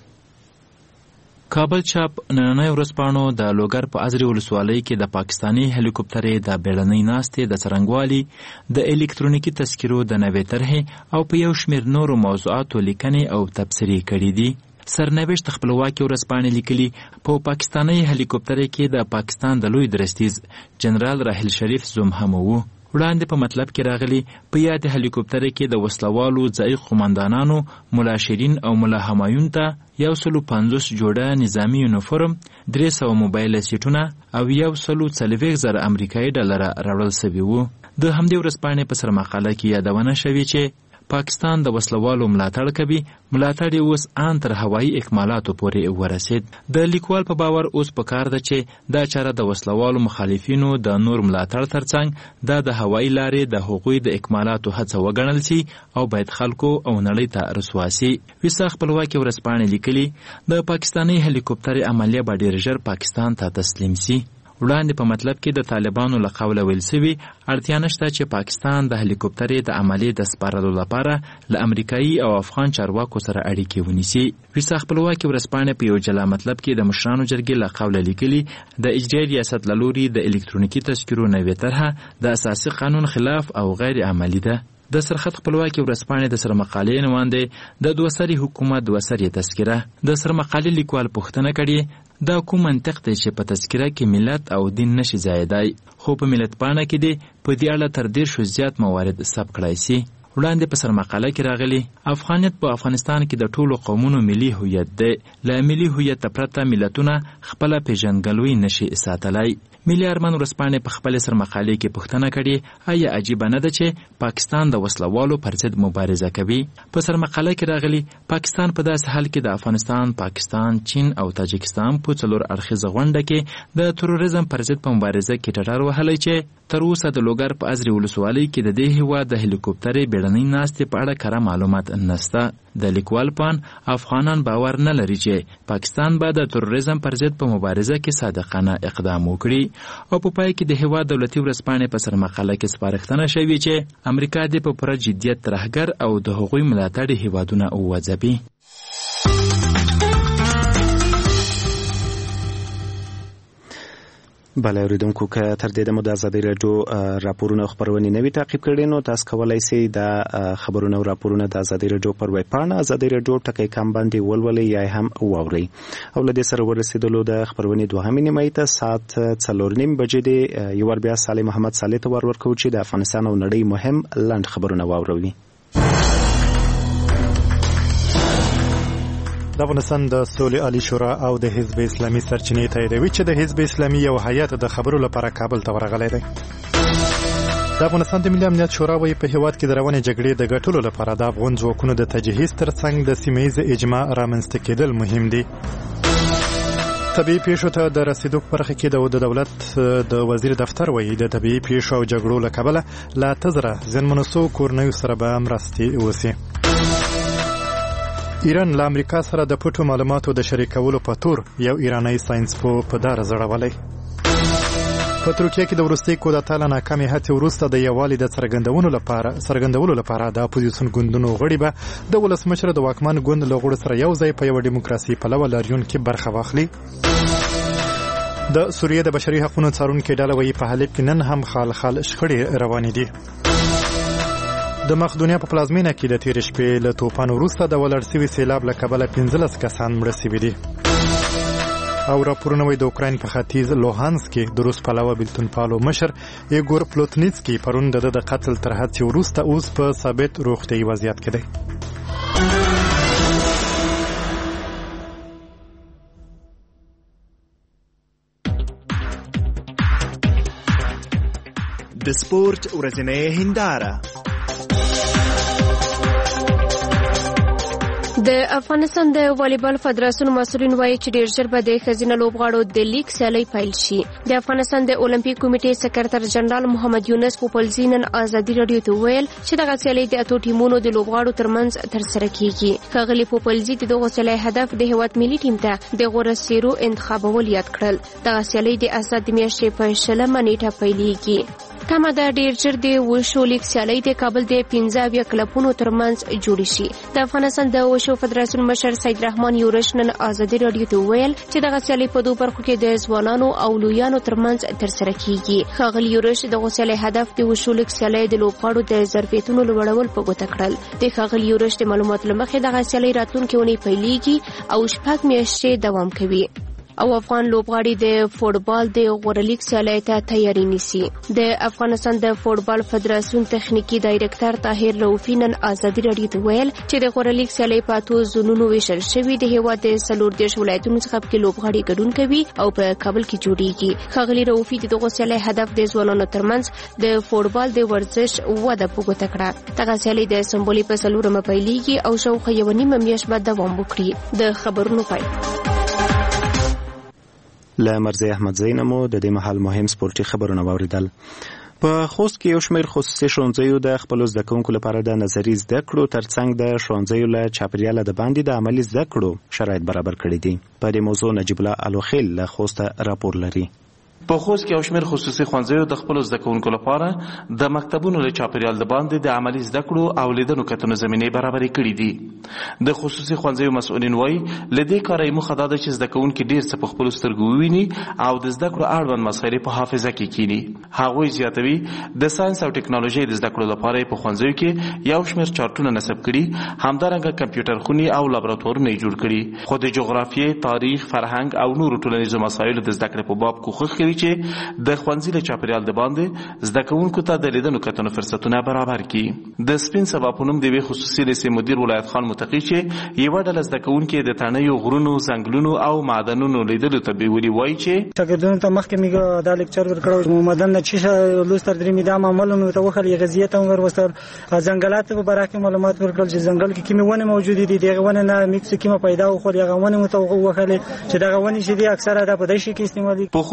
کابل چاپ نننۍ ورځپاڼو د لوګر په ازري ولسوالۍ کې د پاکستاني هلیکوپټرې د بیړنۍ ناستې د څرنګوالي د الکترونیکي تذکرو د نوې طرحې او په یو شمېر نورو موضوعاتو لیکنې او تبصرې کړي دي. سرنوشت خپلواکي ورځپاڼې لیکلي په پاکستاني هلیکوپټرې کې د پاکستان د لوی درستیز جنرال راحل شریف زوم هم وو. وړاندې په مطلب کې راغلي په یاد هلیکوپټرې کې د وسلوالو ځای قومندانانو ملا شیرین او ملا همایون ته 150 جوړه نظامی یونیفورم 300 موبایل سیټونه او 140,000 امریکایي ډالر راوړل شوي وو. د همدې ورځپاڼې په سرمقاله کې یادونه شوې چې پاکستان د وسلوالو ملاتړ کوي. ملاتړ یې اوس ان تر هوایي اکمالاتو پورې ورسید. د لیکوال په باور اوس په کار ده چې دا چاره د وسلوالو مخالفینو د نور ملاتړ ترڅنګ د هوایي لارې د حقوقي د اکمالاتو هڅه وګڼل شي او باید خلکو او نړۍ ته رسوا شي. ویسا خپلواکي ورځپاڼې لیکلي د پاکستاني هلیکوپټر عملیه به ډېر ژر پاکستان ته تسلیم شي. وړاندې په مطلب کې د طالبانو له قوله ویل شوي اړتیا نشته چې پاکستان د هلیکوپټرې د عملیې د سپارلو لپاره له امریکایي او افغان چارواکو سره اړیکې ونیسي. ویسا خپلواکي ورځپاڼې په یو جلا مطلب کې د مشرانو جرګې له قوله لیکلي د اجرایي ریاست له لوري د الکترونیکي تذکرو نوې طرحه د اساسي قانون خلاف او غیر عملي ده. د سرخط خپلواکي ورځپاڼې د سرمقالې نماینده د 2 سري حکومت 2 سري تذکره د سرمقالې لیکوال پوښتنه کړې دا کوم منطق دی چې په تذکره کې ملت او دین نشي ځایدای خو په ملت پاڼه کې دی په دې اړه تر 100 زیات موارد ثبت کړای شي. وړاندې په سرمقاله کې راغلي افغانیت په افغانستان کې د ټولو قومونو ملي هویت دی. له ملي هویت پرته ملتونه خپل پیژندګلوي نشي ساتلای. ملي ارمان ورځپاڼې په خپل سرمقالې کې پوښتنه کړې آیا عجیبه نه ده چې پاکستان د وسلوالو پر ضد مبارزه کوي. په سرمقاله کې راغلي پاکستان په داسې حال کې د افغانستان، پاکستان، چین او تاجکستان په 4 اړخیزه غونډه کې د تروریزم پر ضد په مبارزه کې ټټر وهلی چې تر اوسه د لوګر په ازري ولسوالۍ کې د دې هیواد د هلیکوپټرې بیړنۍ ناستې په اړه کره معلومات نشته. د لیکوال پان افغانان باور نه لري چې پاکستان به د تروریزم پر ضد په مبارزه کې صادقانه اقدام وکړي او په پای کې د هیواد دولتي ورځپاڼې په سرمقاله کې سپارښتنه شوې چې امریکا دې په پوره جدیت ترهګر او د هغوی ملاتړي هیوادونه وځبي. بله اوریدونکو که تر دې دمو د ازادي راډیو راپورونه او خبرونه نوي تعقیب کړئ نو تاسو کولی شئ د خبرونه او راپورونه د ازادي راډیو پر ویب پاڼه ازادي راډیو ټکی کام باندې ولولئ یا هم واورئ. او له دې سره ورسېدلو د خبرونې دوهمې نیمایي ته ساعت 4:30 بجې د یو ور بیا صالح محمد صالح ته ورکوو چې د افغانستان او نړۍ مهم لنډ خبرونه واوروي. د افغانستان د سولې عالی شورا او د حزب اسلامي سرچینې تاییدوي چې د حزب اسلامي یو هیئت د خبرو لپاره کابل ته ورغلی دی. د افغانستان د ملي امنیت شورا وايي په هیواد کې د روانې جګړې د ګټلو لپاره د افغان ځواکونو د تجهیز ترڅنګ د سیمه ییز اجماع رامنځته کېدل مهم دي. طبيعي پیښو ته د رسیدو په برخه کې د دولت د وزیر دفتر وايي د طبيعي پیښو او جګړو له کبله لا تزره زیانمنو شوو کورنیو سره به مرستې وشي. ایران له امریکا سره د پټو معلوماتو د شریکولو په تور یو ایرانی ساينسپوه په دار زړولی. په ترکیه کې د وروستۍ کودتا له ناکامې هڅې وروسته د یووالي د څرګندولو لپاره د اپوزیسیون ګوندونو غړي به د ولسمشر د واکمن ګوند له غړو سره یو ځای په یوه ډیموکراسي پلوه لاریون کې برخه واخلي. د سوریې د بشري حقوقو څارونکې ډله وايي په حلب کې نن هم خال شخړې روانې دي. د مقدونیا په پلازمینه کې د تیر شپې له توپان وروسته د ولړ سوي سیلاب له کبله 15 کسان مړه شوي دي. او راپورونه وايي د اوکراین په ختیځ لوهانسک کې د روس پلوه بیلتونپالو مشر ایګور پلوتنیڅکی پرون د قتل تر هڅې وروسته اوس په ثابت روغتیايي وضعیت کې دی. د سپورت ورځنۍ هنداره. د افغانستان د والیبال فدراسیون مسؤلین وایي چې ډېر ژر به د ښځینه لوبغاړو د لیګ سیالۍ پیل شي. د افغانستان د اولمپیک کمیټې سکرټر جنرال محمد یونس پوپلزي نن ازادي راډیو ته وویل چې دغه سیالۍ د اتو ټیمونو د لوبغاړو ترمنځ ترسره کیږي. ښاغلي پوپلزي د دغه سیالۍ هدف د هیواد ملي ټیم ته د غوره سیرو انتخابول یاد کړل. دغه سیالۍ د اسد میاشتې په 20 نیټه پیلېږي. تمه ده ډېر ژر د وشو لیګ سیالۍ د کابل د 15 کلبونو ترمنځ جوړې شي. د افغانستان د وشو فدراسیون مشر سید رحمان یورش نن ازادي راډیو ته وویل چې دغه سیالۍ په دوه برخو کې د ځوانانو او لویانو ترمنځ ترسره کیږي. ښاغلي یورش دغه سیالۍ هدف د وشو لیګ سیالۍ د لوبغاړو د ظرفیتونو لوړول په ګوته کړل. د ښاغلي یورش د معلوماتو له مخې دغه سیالۍ راتلونکې اونۍ پیلېږي او 6 میاشتې دوام کوي. او افغان لوبغاړي د فوټبال د غوره لیګ سیالۍ ته تیاری نیسي. د افغانستان د فوټبال فدراسیون تخنیکی ډایرکټر طاهر رؤفي نن ازادي راډیو ته ویل چې د غوره لیګ سیالۍ په 2 زونونو ویشل شوی د هیواد د 14 ولایتونو څخه کې لوبغاړي ګډون کوي او په کابل کې جوړیږي. ښاغلي رؤفي د دغه سیالۍ هدف د ځوانانو ترمنځ د فوټبال د ورزش وده په ګوته کړه. دغه سیالۍ د سمبولي په 4 پیلېږي او شاوخوا 1.5 میاشت بعد دوام وکړي. د خبرونو پای. له مرزي احمد زینمو د دې محل مهم سپورتي خبرونه واوریدل. په خوست کې یو شمېر خصوصي ښوونځیو د خپلو زده کوونکو لپاره د نظري زده کړو ترڅنګ د ښوونځیو له چاپیریاله د باندې د عملي زده کړو شرایط برابر کړي دي. په دې موضوع نجیب الله الوخیل له خوسته راپور لري. په خوست کې یو شمېر خصوصي ښوونځیو د خپلو زده کوونکو لپاره د مکتبونو له چاپیریال د باندې د عملي زده کړو او لیدنو کتنو زمینې برابرې کړي دي. د خصوصي ښوونځیو مسؤلین وایي له دې کاره یې موخه دا ده چې زده کوونکي ډېر څه په خپلو سترګو وویني او د زده کړو اړوند مسایل په حافظه کې کینی. هغوی زیاتوي د ساینس او ټکنالوژۍ د زده کړو لپاره په ښوونځیو کې یو شمېر چارټونه نصب کړي، همدارنګه کمپیوټر خونې او لابراتوارونه یې جوړ کړي. خو د جغرافیې، تاریخ، فرهنګ او نورو ټولنیزو مسایلو د زده کړې په باب کوښښ کوي چې د ښوونځي له چاپیریال د باندې زده کوونکو ته د لیدنو کتنو فرصتونه برابر کړي. د سپین سبا په نوم د یوې خصوصي لیسې مدیر ولایت خان متقي چې یوه ډله زده کوونکي د تڼیو، غرونو، ځنګلونو او معدنونو لیدلو ته بیولي وایي چې شاګردانو ته مخکې موږ دا لیکچر ورکړو معدن نه چې لوستر درې دا معمولا نو ته وخل غزیت هم وروستر ځنګلات په باره کې معلومات ورکړل چې ځنګل کې کومه ونه موجود دي، دغه ونه نه میکس کومه پیدا او خو هغه ونه متوغه وخل چې دغه ونه چې دي اکثره د پدایشي کې استعمالي. په خوست کې د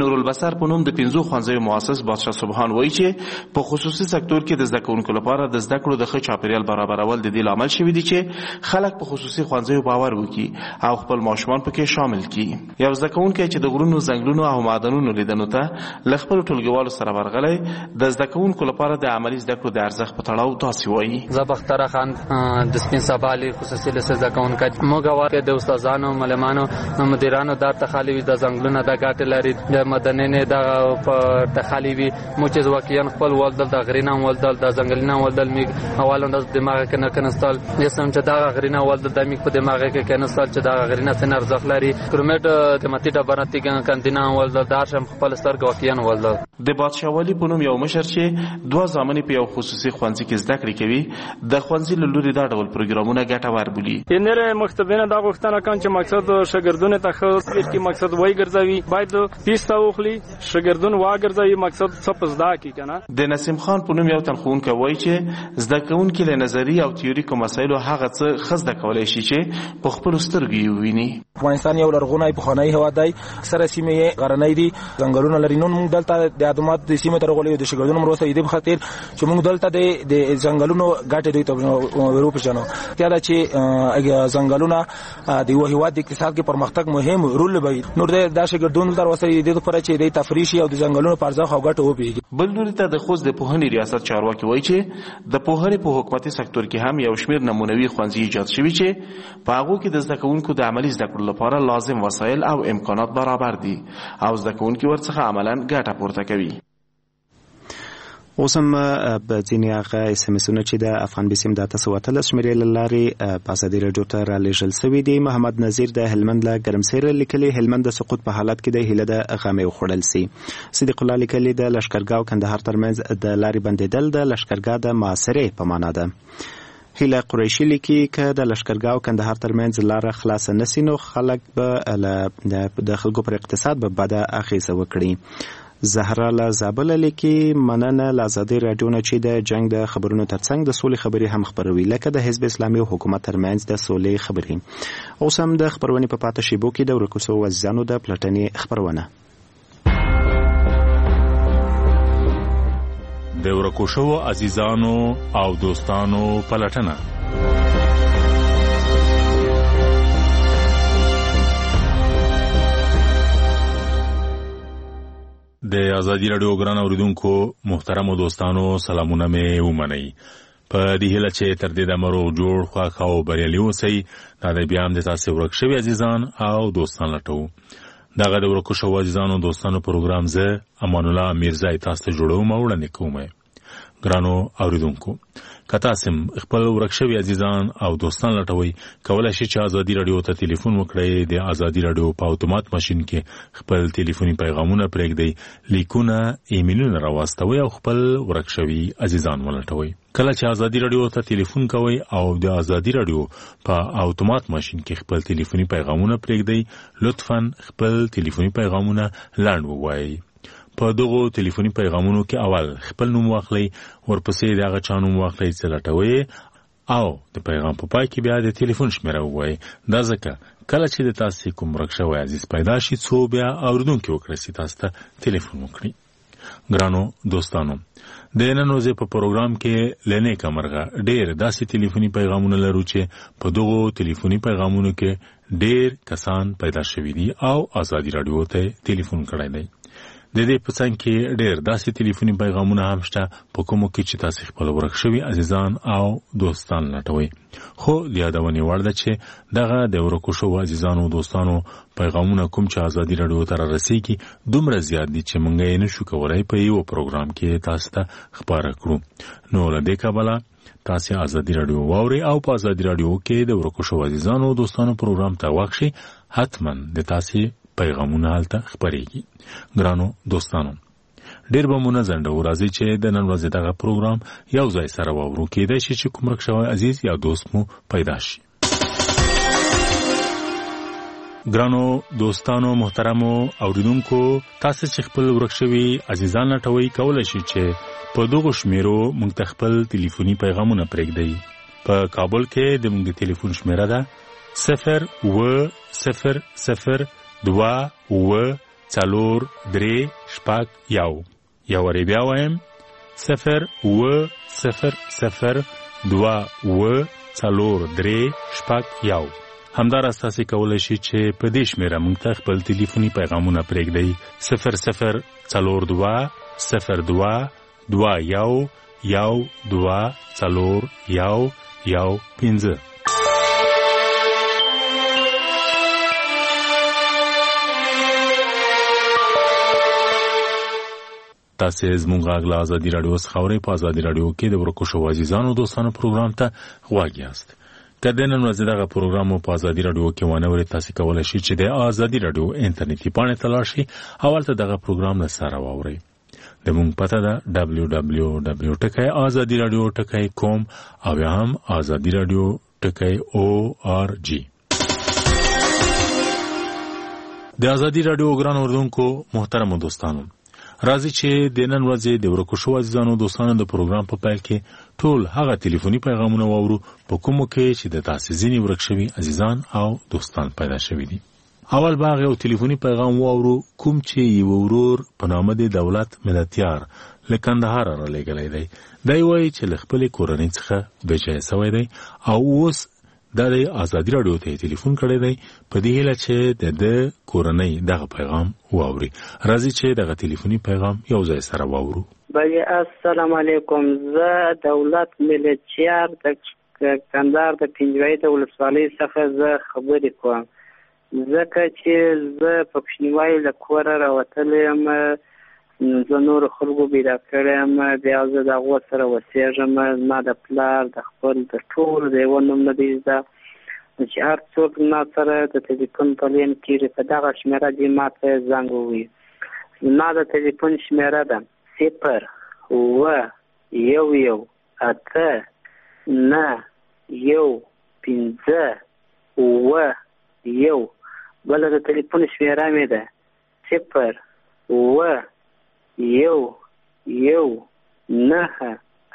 نور البصر په نوم د 15 ښوونځیو مؤسس بادشاه سبحان وایي چې په خصوصي سکتور کې د زده کوونکو لپاره د زده کړو د ښه چاپیریال برابرول د دې لامل شوي دي چې خلک په خصوصي ښوونځیو باور وکړي او خپل ماشومان پکې شامل کړي. یو زده کوونکی چې د غرونو ځنګلونو او معدنونو لیدنو ته له خپل ټولګیوالو سره ورغلی د زده کوونکو لپاره د عملي زده کړو د ارزښت په تړاو داسې وایي. زه بختره خان د سپین سبا علی خصوصي لیسې زده کوونکی موږ غواړو د استادانو ملمانو مدیرانو د تخالی د ځنګلونو د ګټې لري د مدننه د تخالی وي مو چې واقعیا خپل ولدل د غرینا ولدل د ځنګلنا ولدل میګ حواله د دماغ کې نه کنستل یسم چې دا غرینا ولدل د میګ په دماغ کې کنستل چې دا غرینا څنګه ارزښت لري کرمټ د متي د برنتي کندینا ولدل دا شم خپل سترګ واقعیا ولدل. د بادشاه ولی په نوم یو مشر چې 2 ځامنې په یو خصوصي ښوونځي کې زده کړې کوي د ښوونځي له لوري دا ډول پروګرامونه ګټور بولي. انره مختبینه دا غوښتنه کوي چې مقصد شاګردونه ته خو کې مقصد وای ګرځوي باید پیسته وخلی شاګردون وا ګرځوي مقصد څه پزدا کی کنه. د نسیم خان په نوم یو تنخونکو وای چې زده کوونکي له نظری او تیوریکو مسایلو هغه څه خزده کولای شي چې په خپل سترګې وویني. افغانستان یو لرغونی پخوانی هیواد دی سره سیمه غرنۍ دي ځنګلونه لري. نو موږ دلته د ادمات د سیمه تر غولې د شاګردونو مرسته دې په خاطر چې موږ دلته د ځنګلونو ګټه دوی ته ورو پېژنو. دا چې ځنګلونه د یو هیواد د اقتصاد کې پرمختګ مهم رول لوبوي. نو دا شاګردونو تر وسه د لپاره چې د تفریحي او د ځنګلونو په ارزښت او ګټه وپیږي. بل لوري ته د خوست د پوهنې ریاست چارواکي وایي چې د پوهنې په حکومتي سکتور کې هم یو شمېر نمونوي ښوونځي ایجاد شوي چې په هغو کې د زده کوونکو د عملي زده کړو لپاره لازم وسایل او امکانات برابر دي او زده کوونکي ورڅخه عملاً ګټه پورته کوي. اوس هم په ځینې هغه اسمسونه چې د افغان بیسیم د 913 شمېرې له لارې په ازادي راډیو ته رالیږل سوي دي. محمد نظیر د هلمند له ګرمسیره لیکلي هلمند د سقوط په حالت کې د هیله د غمې وخوړل سي. صدیق الله لیکلي د لشکرګاه او کندهار ترمنځ د لارې بندیدل د لشکرګاه د معاصرې په معنا ده. هیله قریشي لیکي که د لشکرګاه او کندهار ترمنځ لاره خلاص نسی نو خلک به د خلکو پر اقتصاد به بده اغیزه وکړي. زهرا له زابل لیکي مننه له ازادي راډیو نه چې د جنگ د خبرونو ترڅنګ د سولې خبري هم خبروي لکه د حزب اسلامي او حکومت ترمنځ د سولې خبري. اوس هم د خبرونې په پاتې شیبو کې د ورکوسو وزانو د پلټنې خبرونه. د ورکوشو عزیزانو او دوستانو پلټنه. د ازادي راډیو ګران اوریدونکو محترمو دوستانو سلامونه مې ومنئ. په دې هیله چې تر دې دمه روغ جوړ خوښ او بریالي اوسئ. دا دی بیا هم د تاسې ورک شوي عزیزان او دوستان لټوو. دغه د ورکو شوو عزیزانو دوستانو پروګرام زه امان الله میرزای تاسو ته جوړوم او وړاندې کوم. ګرانو اوریدونکو که تاسو خپل ورک شوي عزیزان او دوستان لټوئ کولی شئ چې ازادي راډیو ته ټلیفون وکړئ. د ازادي راډیو په اتومات ماشین کې خپل ټلیفوني پیغامونه پرېږدئ، لیکونه ایمیلونه راواستوئ او خپل ورک شوي عزیزان ولټوئ. کله چې ازادي راډیو ته ټلیفون کوئ او د ازادي راډیو په اتومات ماشین کې خپل ټلیفوني پیغامونه پرېږدئ، لطفاً خپل ټلیفوني پیغامونه لنډ ووایئ. په دغو ټلیفوني پیغامونو کې اول خپل نوم واخلئ، ورپسې د هغه چا نوم واخلئ چې لټوئ او د پیغام په پای کې بیا د ټلیفون شمېره ووایئ. دا ځکه کله چې د تاسې کوم ورک شوی عزیز پیدا شي څو بیا اورېدونکي وکړئ تاسو ته ټلیفون وکړي. ګرانو دوستانو د نن ورځې په پروګرام کې له نیکه مرغه ډېر داسې ټلیفوني پیغامونه لرو چې په دغو ټلیفوني پیغامونو کې ډېر کسان پیدا شوي دي او ازادي راډیو ته ټلیفون کړی دی. د دې په څنګ کې ډېر داسې ټلیفوني پیغامونه هم شته په کومو کې چې تاسې خپل ورک شوي عزیزان او دوستان لټوئ. خو د یادونې وړ ده چې دغه د ورکو شوو عزیزانو او دوستانو پیغامونه کوم چې ازادي راډیو ته رارسېږي دومره زیات دي چې موږ یې نشو کولی په یو پروګرام کې تاسو ته خپاره کړو. نو له دې کبله تاسې ازادي راډیو واورئ او په ازادي راډیو کې د ورکو شوو عزیزانو او دوستانو پروګرام ته واک شئ. حتما د تاسې پیغامونه هلته خپرېږي. ګرانو دوستانو ډېر به مو نه ځنډو، راځئ چې د نن ورځې دغه پروګرام یو ځای سره واورو. کېدای شي چې کوم ورک شوی عزیز یا دوست مو پیدا شي. ګرانو دوستانو محترمو اوریدونکو تاسو چې خپل ورک شوي عزیزان لټوئ کولی شئ چې په دغو شمیرو موږ ته خپل ټلیفوني پیغامونه پرېږدئ. په کابل کې د موږ د ټلیفون شمیره ده 0 و 0 0 2 و 4 3 شپږ 1 یو ری بیا وایم 0 و 0 0 2 و 4 3 شپږ 1 همدار اساسي کولای شي چې په دې شمیره موږ ته خپل ټلیفوني پیغامونه پرېږدئ 00 42 02 21 1 2 4 1 1 5 تاسو زموږ غږ له ازادي رادیو څخه اورئ. په ازادي رادیو کې د ورکوشو عزیزانو دوستانو پروګرام ته غوږ یاست. کله نن ورځ دغه پروګرام په ازادي رادیو کې ونه ورئ تاسو کولای شئ چې د ازادي رادیو انټرنیټي پاڼې ته لاړ شئ او هلته دغه پروګرام له سره واورئ. د مونږ پته ده www.azadiradio.com او یا هم azadiradio.org. د ازادي رادیو ګران اوردونکو محترم دوستانو، راځي چې د نن ورځې د ورکوشو عزیزانو دوستانو د پروګرام په پیل کې ټول هغه ټلیفوني پیغامونه واورو په کومو کې چې د تاسو ځینې ورک شوي عزیزان او دوستان پیدا شوي دي. اول باغ یو ټلیفوني پیغام واورو کوم چې یو ورور په نامه د دولت ملتیار له کندهار را لېږلی دی. دی وایي چې له خپلې کورنۍ څخه بېځایه سوی دی او اوس دا د ازادي رادیو ته ټلیفون کړی دی په دې هیله چې د کورنۍ دغه پیغام واوري. راځي چې دغه ټلیفوني پیغام یو ځای سره واورو. بله السلام علیکم، زه دولت ملتیار د کندهار د پنجوایي د ولسوالۍ څخه زه خبرې کوم. ځکه چې زه په کوچنیوالي له کوره راوتلی یم، زه نورو خلکو پیدا کړی یم، بیا زه د هغو سره اوسېږم. زما د پلار د خپل د ټولو د یوه نوم نه دی زده، چې هر څوک ما سره د تلیفون په لین کېږي په دغه شمېره دې ما ته زنګ ووهي. زما د تلیفون شمېره ده 0 9 1 5 1 بله د تلیفون شمېره مې ده 0 9 1 9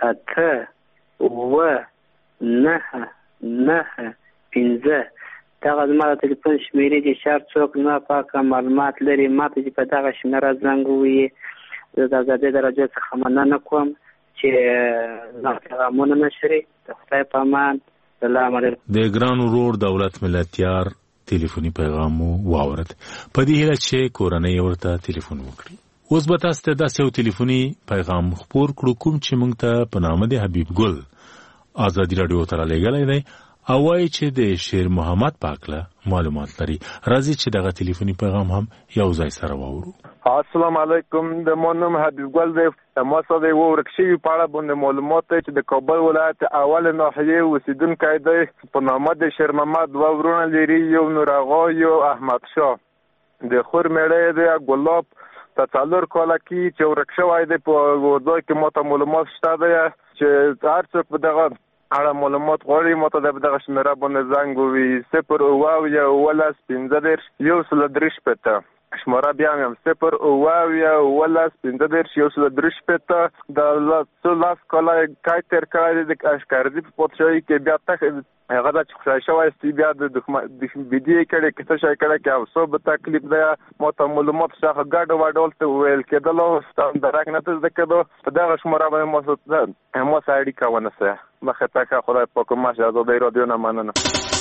9 5. دغه زما د تلیفون شمېرې دي چې هر څوک زما پاکه معلومات لري ما ته چې په دغه شمېره زنګ ووهي. زه د ازادۍ د راډیو څخه مننه کوم چې زما پیغامونه نشري. د خدای په امان. سلام علیکم. د ګران ورور دولت ملتیار ټلیفوني پیغام واورد په دې هیله چې کورنۍ ورته ټلیفون وکړي. اوس به تاسو ته داسې یو ټلیفوني پیغام خپور کړو کوم چې موږ ته په نامه د حبیب ګل ازادي رادیو ته رالیږلی دی او وایي چې د شیر محمد پاکله معلومات لري. راځي چې دغه ټلیفوني پیغام هم یو ځای سره واورو. السلام علیکم، د ما نوم حبیب ګل دی. ما سره د یوه ورک شوي په اړه باندې معلومات دی چې د کابل ولایت اول ناحیې اوسېدونکی دی. په نامه د شیر محمد دوه ورونه لري، یو نور آغا یو احمد شاه. د خور میړه دی ګلاب ته 4 کاله کې چې ورک شوی دی. په ځای کې ما ته معلومات شته دی چې هر څوک په دغه اړه معلومات غواړي ما ته دغه شمېره باندې زنګ ووهي 0 9 15 1 شماره بیا هم 0 9 15 1 د لاس کاله کای تیر کړی د اشکردي په پادشاهي کې بیا تک هغه د خوشحال شوی ستی بیا د ویډیو کړي کې څه شي کړي کې اوسو به تکلیف دی ما ته معلومات څخه ګډ وډول ته ویل کېدل ستاسو درک نه تاسو کېدو په دغه شماره باندې ما سړی کاونه سه مخه تاکه خدای پاک ماشه ازادي رادیو نه مننه.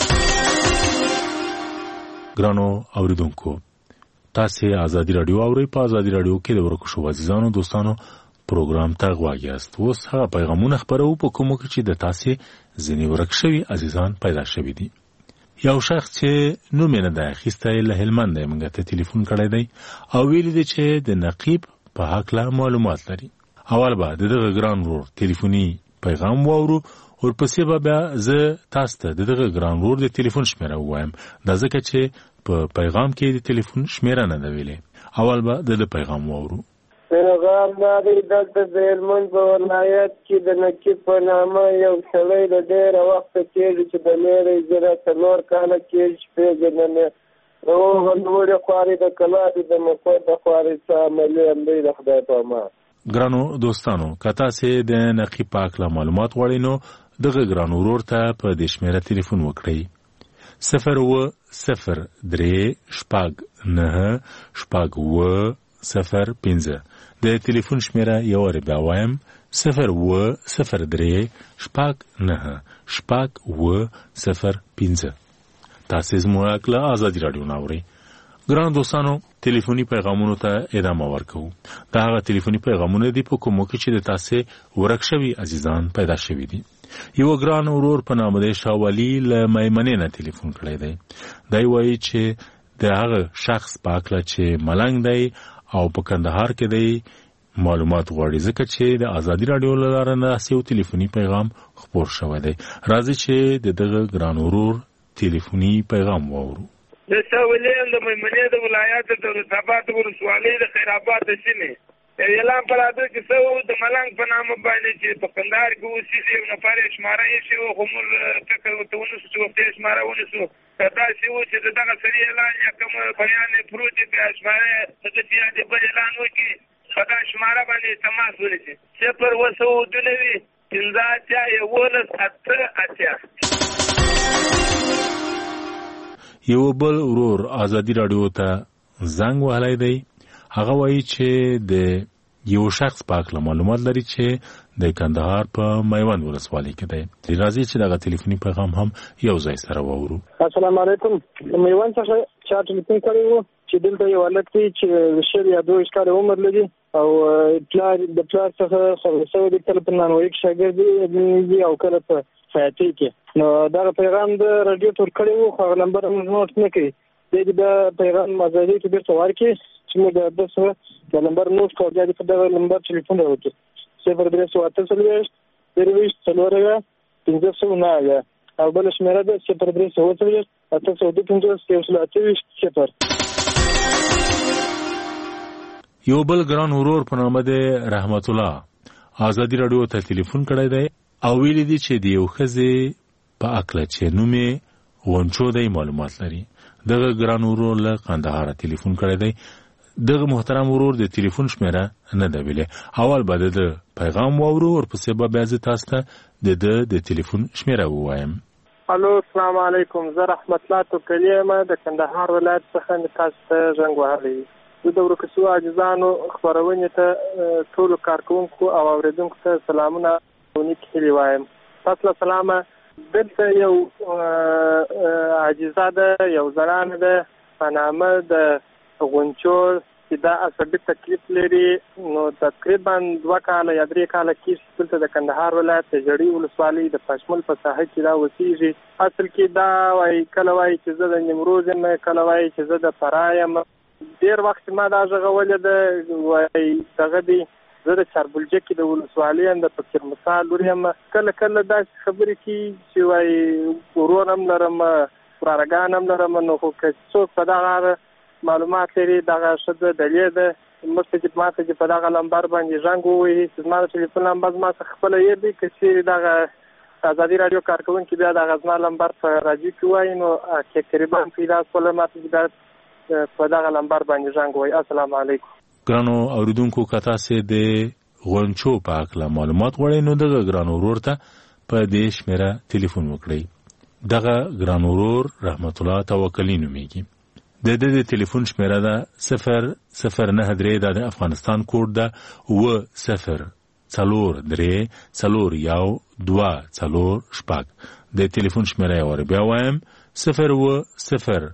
ګرانو اوریدونکو، تاسو ازادي رادیو اورئ. په ازادي رادیو کې د ورکوشو عزیزانو دوستانو پروګرام ته غوږ یاست. اوس هغه پیغامونه خبرو په کومو کې چې د تاسو ځینې ورک شوي عزیزان پیدا شوي دي. یو شخص چې نوم یې نه دی اخیستی له هلمند دی موږ ته ټلیفون کړی دی او ویلي دی چې د نقیب په هکله معلومات لري. اول به د دغه ګران ورور ټلیفوني پیغام واورو، ورپسې به بیا زه تاسو ته د دغه ګران ورور د ټلیفون شمېره ووایم. دا ځکه چې په پیغام کې د ټلیفون شمېره نه ده ویلې. اول به د پیغام واورو. پیغام دا دی دلته د هلمند په ولایت کې د نقیب په نامه یو سړی د ډېره وخته کېږي چې د مېړه اجاره 4 کاله کېږي چې پېژنه هغه لوړې خوارې د کلاتې د مقود د خوارې څه عملي هم دی د خدای په امان. ګرانو دوستانو، که تاسې د نقیب په هکله معلومات غواړئ نو دغه ګران ورور ته په دې شمېره ټلیفون وکړئ 0 9 0 3 شپږ 01015. د ټلیفون شمیره یو ور بیا وایم 0103915. تاسو زموږ له آزادی رادیو ناوړئ. ګران دوستانو، ټلیفوني پیغامونو ته ادامه ورکوو. دا هغه ټلیفوني پیغامونه دي په کومو کې چې د تاسو ورک شوي عزیزان پیدا شوي دي. یو ګران ورور په نامه د شاولي له میمنې نه ټلیفون کړی دی. دی وایي چې د هغه شخص په اړه چې ملنګ دی او په کندهار کې دی معلومات غواړي، ځکه چې د آزادی رادیو له لارې نه یو ټلیفوني پیغام خپور شوی دی. راځي چې د دغه ګران ورور ټلیفوني پیغام واورو. د شاولي د میمنې د ولایت د رضاباد ولسوالۍ د خیر آباد د سیمې اعلان پر راځي چې څو د ملنګ په نامه باندې چې په کندهار کې اوسېږي یو نفر شماره یې شو همول فکر ورته ونیسو چې وخت یې شماره ونیسو دا چې و چې دغه سړي اعلان یا کوم بیان پروت دی بیا شماره د دې د بل اعلان وکړي په دا شماره باندې تماس ونیسي 0 یو بل ورور آزادی رادیو ته زنګ وهلی دی. هغه وایي چې د یو شخص په اړه معلومات لري چې د کندهار په میوند ولسوالۍ کې دی. راځي چې دغه ټلیفوني پیغام هم یو ځای سره واورو. السلام علیکم. میوند څخه چا ټلیفون کړی و چې دلته یو هلک دی چې شل یا 22 کاله عمر لري او د پلار څخه خلاصو د کله په نانوي کې شاګرد دی او کله په فاتحه کې. نو دا پیغام د رادیو تور کړی و خو نمبر موږ نوٹ نه کړی. دا پیغام مازادي کې بیرته ورکړي چې موږ د سره د نمبر نوٹ کوو. دا د نمبر ټلیفون راوړي 038 23 509 او بل شمیره ده 038 یو بل ګران ورور په نامه د رحمت الله آزادی رادیو ته ټلیفون کړی دی او ویلي دي چې د یو ښځې په اړه چې نوم یې غونچو دی معلومات لري. دغه ګران ورور له کندهار ټلیفون کړی دی. دغه محترم ورور د ټلیفون شمیره نه دی ویلي. اول به د پیغام واورو ورپسې به بیا زه تاسو ته د ټلیفون شمیره ووایم. الو السلام علیکم. زه رحمت الله توکلی یم د کندهار ولایت څخه تاسو ته زنګ وهلی. زه د ورکشو عاجزانو خبرونې ته ټولو کارکونکو او اوریدونکو ته سلامونه او نیک هیلې وایم. تاسو له سلامه. دلته یو عاجزه ده، یو زنانه ده په نامه د غونچو چې دا عصبي تکلیف لري. نو تقریبا 2 کاله یا 3 کاله کېږي دلته د کندهار ولایت د جړي ولسوالۍ د پشمل په ساحه کې دا اوسېږي. اصل کې دا وایي کله وایي چې زه د نیمروز یم، کله وایي چې زه د فراه یم. ډېر وخت ما دا غږولې ده وایي دغه دی زه د چاربلجه کې د ولسوالۍ یم د فکر مثال لور یم. کله کله داسې خبرې کوي چې وایي ورور هم لرم ورارګان هم لرم. نو خو که څوک په دغه معلومات لري دغه ښځه دلیل ده مخکې چې ما ته چې په دغه لمبر باندې زنګ ووهي چې زما د ټلیفون لمبر زما څخه خپله هېر دی. که چېرې دغه آزادي راډیو کارکوونکي بیا دغه زما لمبر په راډیو کې وایي نو تقریبا پیدا شوله ما ته چې په دغه لمبر باندې زنګ ووهي. السلام علیکم. ګرانو اوریدونکو که تاسې د غونچو په اړه معلومات غواړئ نو دغه ګران ورور ته په دې شمیره ټلیفون وکړئ. دغه ګران ورور رحمت الله توکلی نومیږي. د ټلیفون شمیره ده 009 د افغانستان کوډ ده 0043412 د ټلیفون شمیره یې بیا وایم 0043412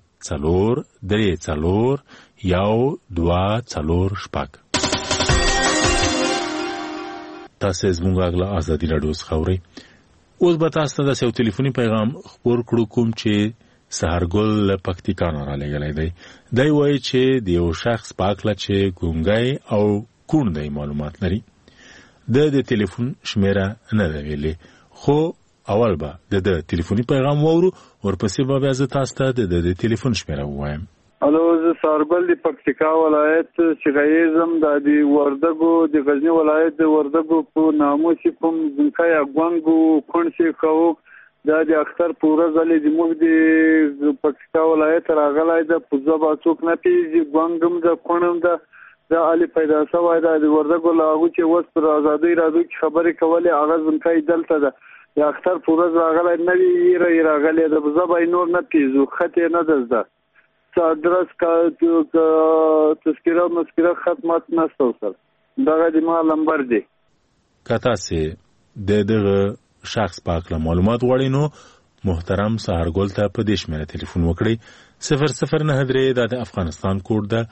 تاسو زموږ غلا آزادی رادیو څخه اورئ. اوس به تاسو ته د یو ټلیفوني پیغام خپور کړو کوم چې سهارګل له پکتیکا نه رالیږلی دی. دی وایي چې د یو شخص په اړه چې ګونګی او کوڼ دی معلومات لري. د ټلیفون شمیره نه ده ویلې، خو اول به د ټلیفوني پیغام واورو ورپسې به بیا زه تاسو ته د ټلیفون شمیره ووایم. الو زه سهارګل د پکتیکا ولایت شغیزم د وردګو د غزنی ولایت د وردګو په نامو چې کوم ځنکای اګوانګو کون شي کوو دا د اختر پورا غلي د موږ د پکتیکا ولایت راغلای د پوزبا څوک نه پیږي ګوانګم د کونم د علي پیدا شوی د وردګو لاغو چې وس پر آزادۍ راځي خبرې کولې اغاز ځنکای دلته ده یا اختر پورا راغلای نه وی راغلي د پوزبا نور نه پیږي خته نه ده ادرس کا تذکره مسکره ختمات نشته سر دغه د ما نمبر دی کتا سي دغه شخص پاک له معلومات غواړي نو محترم سهارګل ته په دې شمېره ټلیفون وکړئ 0093 د افغانستان کوډ ده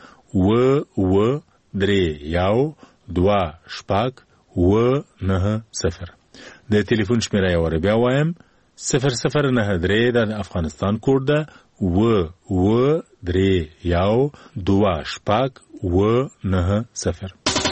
و3 د ټلیفون شمیره یو بیا وایم 0093 د افغانستان کوډ ده و3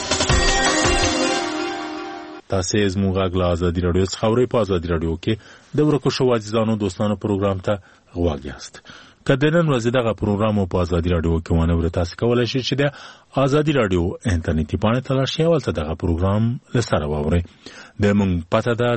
تاسو زموږ غږ آزادي رادیو څخه اورئ. په آزادي رادیو کې د ورکو شو عزیزانو دوستانو پروګرام ته غوږ یاست. کله نن ورځ دغه پروګرام په آزادي رادیو کې ونه ور تاسو کولای شئ چې د آزادي رادیو انټرنیټي باندې تلاشي او دغه پروګرام لسره واورئ. د موږ پته ده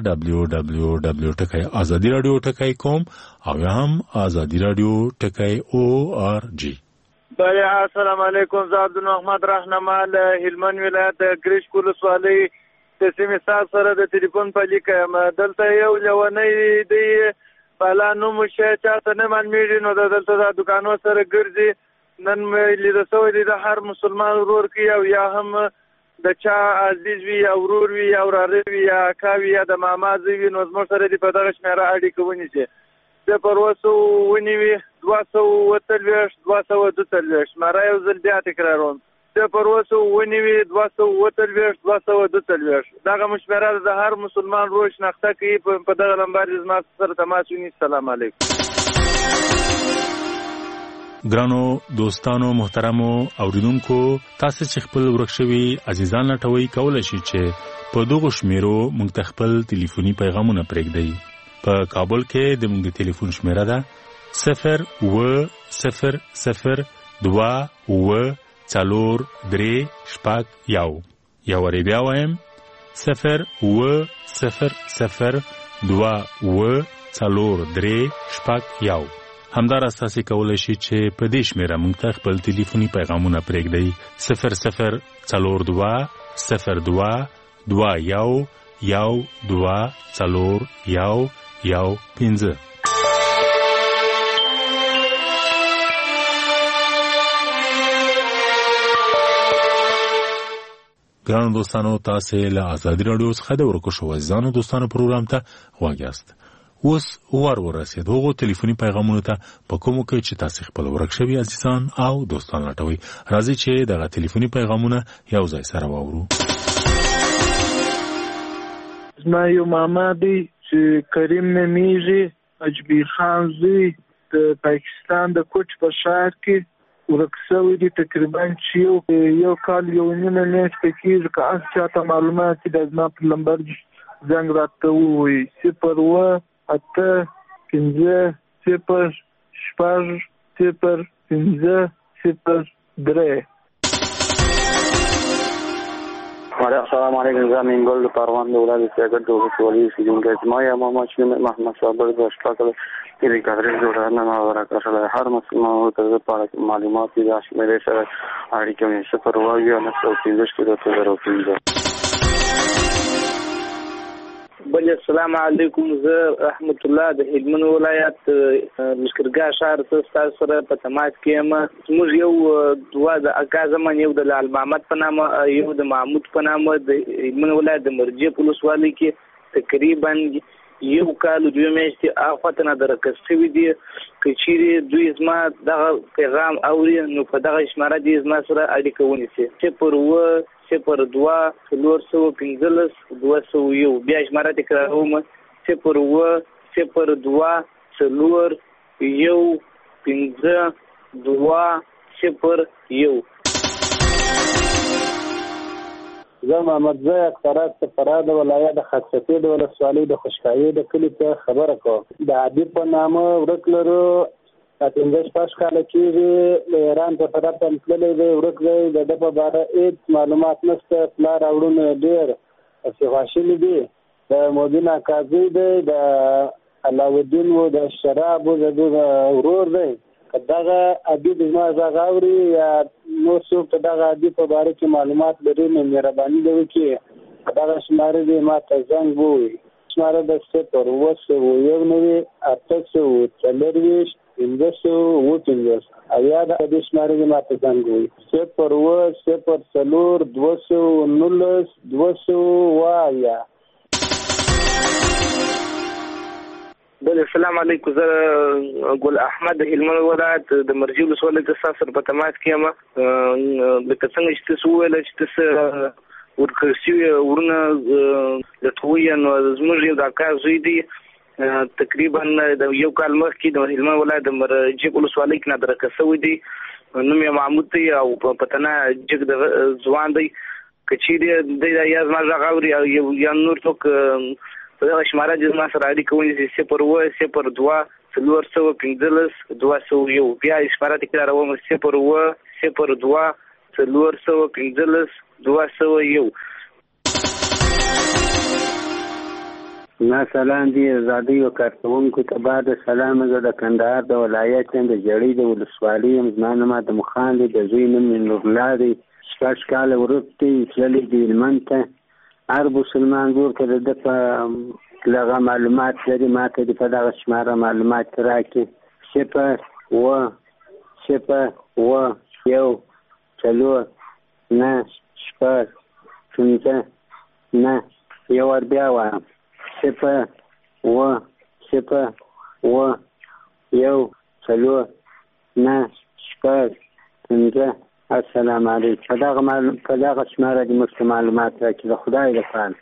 www.azadiradio.com او هم azadiradio.org. بله السلام علیکم. زه عبدالرحمن رهنما له هلمند ولایت ګریش ولسوالۍ سیمې سره د ټلیفون په لیکه دلته یو لونی دی بالا نوم شه چاته نه معلومیږي نو دلته د دکانو سره ګرځي. نن مې لیده سوی دی د هر مسلمان ورور کې او یا هم د چا عزیز وي یا ورور وي یا وراره وي یا اکا وي یا د ماما زوی وي نو زموږ سره دې په دغه شمېره اړیکه ونیسي. زه پر اوسه ونیوي 242 شمېره یو ځل بیا تکراروم. زه پر اوسه ونیوي 242 دغه مشوره د هر مسلمان روز شناخته کوي په دغه نمبر زما سره تماس ونیسي. السلام علیکم. ګرانو دوستانو محترمو اوریدونکو تاسو چې خپل ورکشوي عزیزان لټوي کولای شئ چې په دغه شمیرو موږ خپل ټلیفوني پیغامونه پرېږدئ. په کابل کې د موږ ټلیفون شمیره ده 0100243 یو ری بیا وایم 0100243 همدار اساسي کولای شي چې په دې شمیره موږ ته خپل ټلیفوني پیغامونه پرېږدئ 00222 ګرانو دوستانو تاسو له آزادي رادیو څخه د ورکو شو عزیزانو دوستانو پروګرام ته غواړئ. اوس ورسېد هغو ټلیفوني پیغامونو ته په کومو کې چې تاسو خپل ورکشوي عزیزان او دوستان لټوي. راځي چې دغه ټلیفوني پیغامونه یو ځای سره واورو. زما یو ماما دی چې کریم نمیږي اجبی خان زوی د پاکستان د کوچ په ښار کې ورک شوی دی تقریبا چې یو کال یو نیمه میاشت کېږي که هر چاته معلومات د زما په نمبر زنګ راته ووایي 0-8-5-0-5-0-5-0-3. السلام علیکم. زه منګل د پروان د ولایت سیاګټ د ولسوالۍ اوسیدونکی یم. یا محمد شمیم محمد صابر د شپږ کې د کادر جوړونه نه ورکړل. هر مسلمان ته د پاره معلومات د شمیرې سره اړیکه یې 0-1-9-15 بل السلام علیکم. زه رحمت الله د هلمند ولایت لشکرګاه شهر سره په تماس کې یم. موږ یو دوا د اکا زمان یو د لال محمد په نامه یو د محمود په نامه د هلمند ولایت د مرجې ولسوالۍ کې تقریبا یو کال دوه میاشتې اخوته نه درکستوي دي. که چیرې دوی زما دغه پیغام اوري نو په دغه شماره دي زما سره اړیکه ونیسي 0-2-15-201 بیا شماره تکراروم 0-2-2-15-201. زه محمد زیاد فراد فراد ولایت د خاصیت د ولسوالۍ د خوشکایي د کلی ته خبره کوم. د عادی په نامه ورک لرو 15 کال کېږي د ایران په طرف ته تللی دی. ورک دی د په اړه هیڅ معلومات نشته. پلار اورونه ډېر څه دي. د مودین اکاځي دی د علاوالدین و د شراب و د ورور دی. دغه ادي د ما زغاوري یا نو څوک دغه ادي په اړه کې معلومات لري نو مهرباني وکړئ دغه شماره دې ما ته زنګ ووي. شماره د 0-1-9-8-4 1550 اویا د دې شمارې ماته څنګه وي 0 بله السلام علیکم زه ګل احمد د هلمند ولایت د مرجي ولسوالۍ د ساسر په تماس کې یم لکه څنګه چې تاسو وویل چې تاسو ورکړل شوي ورونه لټوي نو زموږ یو د اکا زوی دی تقریبا د یو کال مخکې د هلمند ولایت د مرجي ولسوالۍ کې نادرکه شوی دی نوم یې محمود دی او په تنه جګ د ځوان دی که چیرې دی یا زما غږ اوري او یا نور څوک په دغه شماره د ما سره اړیکه ونیسي 0 415 201 بیا شماره تکراروم 0 415 201 سلام دی زادی او کارکونکو ته بعد سلام زه د کندهار د ولایت د جړې د ولسوالۍ زمانه د مخان د زوی نوم نور الله دی شپږ کال ورته چې د هلمند ته هر مسلمان ګور کړه د لغه معلومات لري ماته د په دغه شماره معلومات راکړي 0 السلام علیکم په دغه شماره د معلومات راکړي د خدای لپاره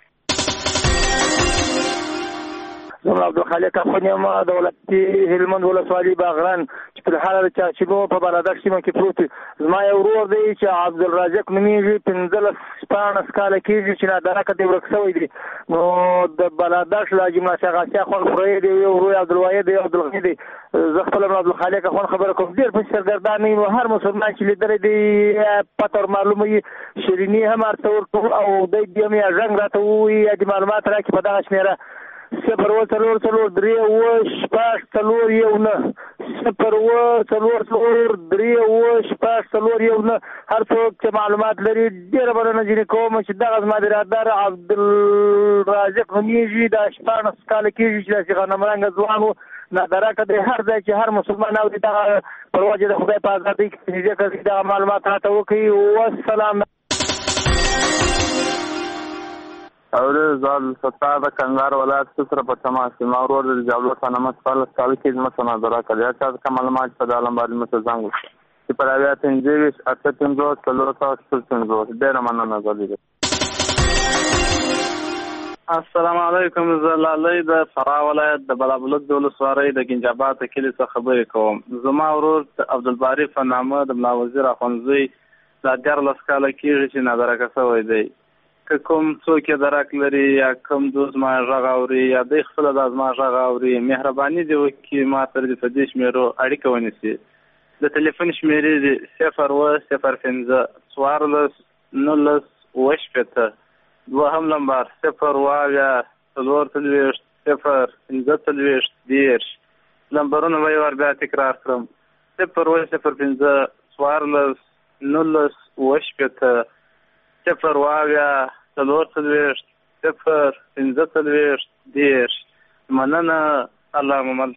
زما عبدالخالق افغانیم د ولایت هلمند ولسوالۍ باغران چې په حال د چاچلو په بلادک سیمه کې پروت زما یو ورور دی چې عبدالرازق نومیږي 15 کاله کېږي چې نادرکه دی ورک شوی دی نو د بلادک د جمناسیا غاسیا خو خوري دی یو ورور عبدالواحد دی عبدالغنی دی زه خپل عبدالخالق افغان خبره کوم ډېر په سرګردان نو هر مسلمان چې لیدل دی پتر معلومه شیرینی هم ارتور او د دې مې ژوند راته وي د معلومات راکې په دغه شمیره 0 3 3 شپږ 4 1 0 4 3 شپږ 4 1 هر څوک چې معلومات لري ډېر بلنه جری کوم چې دغه زما د رادار عبدالرازق نومیږي د 14 کال کېږي چې داسې غنمرنګ ځوان و نادرکه دی هر ځای چې هر مسلمان اوري دغه پر وجه د خدای په ازادۍ کې دغه معلومات راته وکړي والسلام اور زال ستا د کندهار ولایت سره په تماس کې ما ورور د جوړ سنمت په سال کې مسنا درا کړی چې کوم معلومات په عالم باندې متزنګ چې پر اویا تنځويش اته تنځو څلور تاسو تنځو ډېر مننه غوړي السلام علیکم زلالۍ د فراه ولایت د بلابلک د ولسوالۍ د ګنجابات کلي څخه خبرې کوم زما ورور عبدالباری فنامه د ملا وزیر اخوندزی د 14 کال کېږي چې نادرکه شوی دی کوم څوک درک لري یا کوم دوز ما ژغاوري یا د خپل د ازما ژغاوري مهرباني دی وکي ما تر دې فدیش مېرو اړیکه ونیسي د ټلیفون شمیرې 0 دوهم نمبر 0 نمبرونه به ور بیا تکرار کړم 0 مننه الله محمد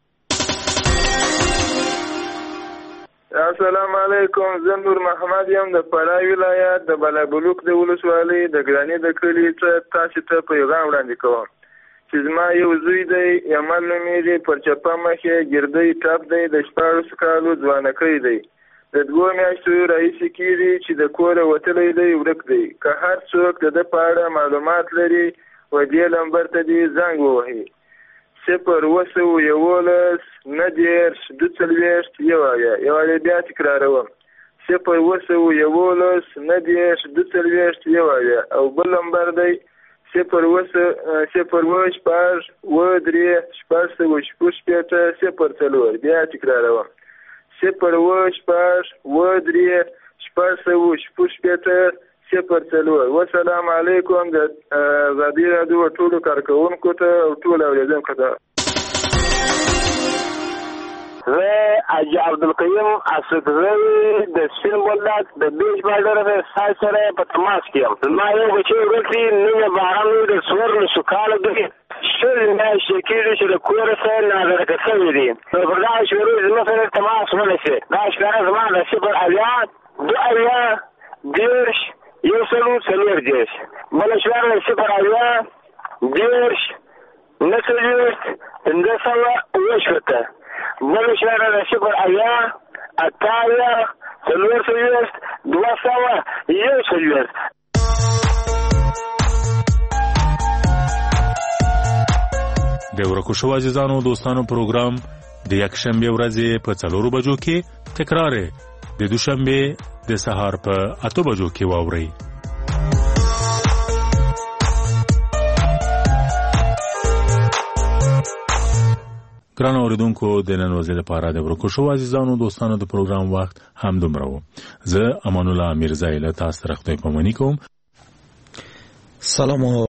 السلام علیکم زه نور محمد یم د فراه ولایت د بلابلوک د ولسوالۍ د ګراني د کلي څخه تاسو ته پیغام وړاندې کوم چې زما یو زوی دی یمن نومیږي پر چپه مخې ګردۍ ټاپ دی د 14 کالو ځوانکی دی د 2 میاشتو راهیسې کېږي چې د کوره وتلی دی ورک دی که هر څوک د ده په اړه معلومات لري و دې نمبر ته دې زنګ ووهي 0 11 90 42 یوازې بیا تکراروم 0 11 90 42 او بل نمبر دی 0 بیا تکراروم 0 والسلام علیکم د غادي رادیو ټولو کارکونکو ته او ټول اوریدونکو ته زه حاجي عبدالقیوم اسدزی د سپین بولدک د بیچ بارډر سره په تماس کې یم ما یو بچی ورته نوم باران د 14 کال دی شل میاشتې کېږي چې د کوره سره نادرکه شوي دي نو پر دغه شروع زما سره تماس ونشي دا ښکاره زما د 0 2 10 1 بله ښکاره د 0 9 بله ښکاره د 0 8 د ورکو شو عزیزانو دوستانو پروګرام د یکشنبه ورځې په 4 بجو کې تکرار د دوشنبه د سهار په 8 بجو کې واوري. ګران اوریدونکو د نن ورځې لپاره د ورکو شو عزیزانو دوستانو د پروګرام وخت هم دومره و. زه امان الله میرزایی له تاسو سره خدای پاماني کوم. سلام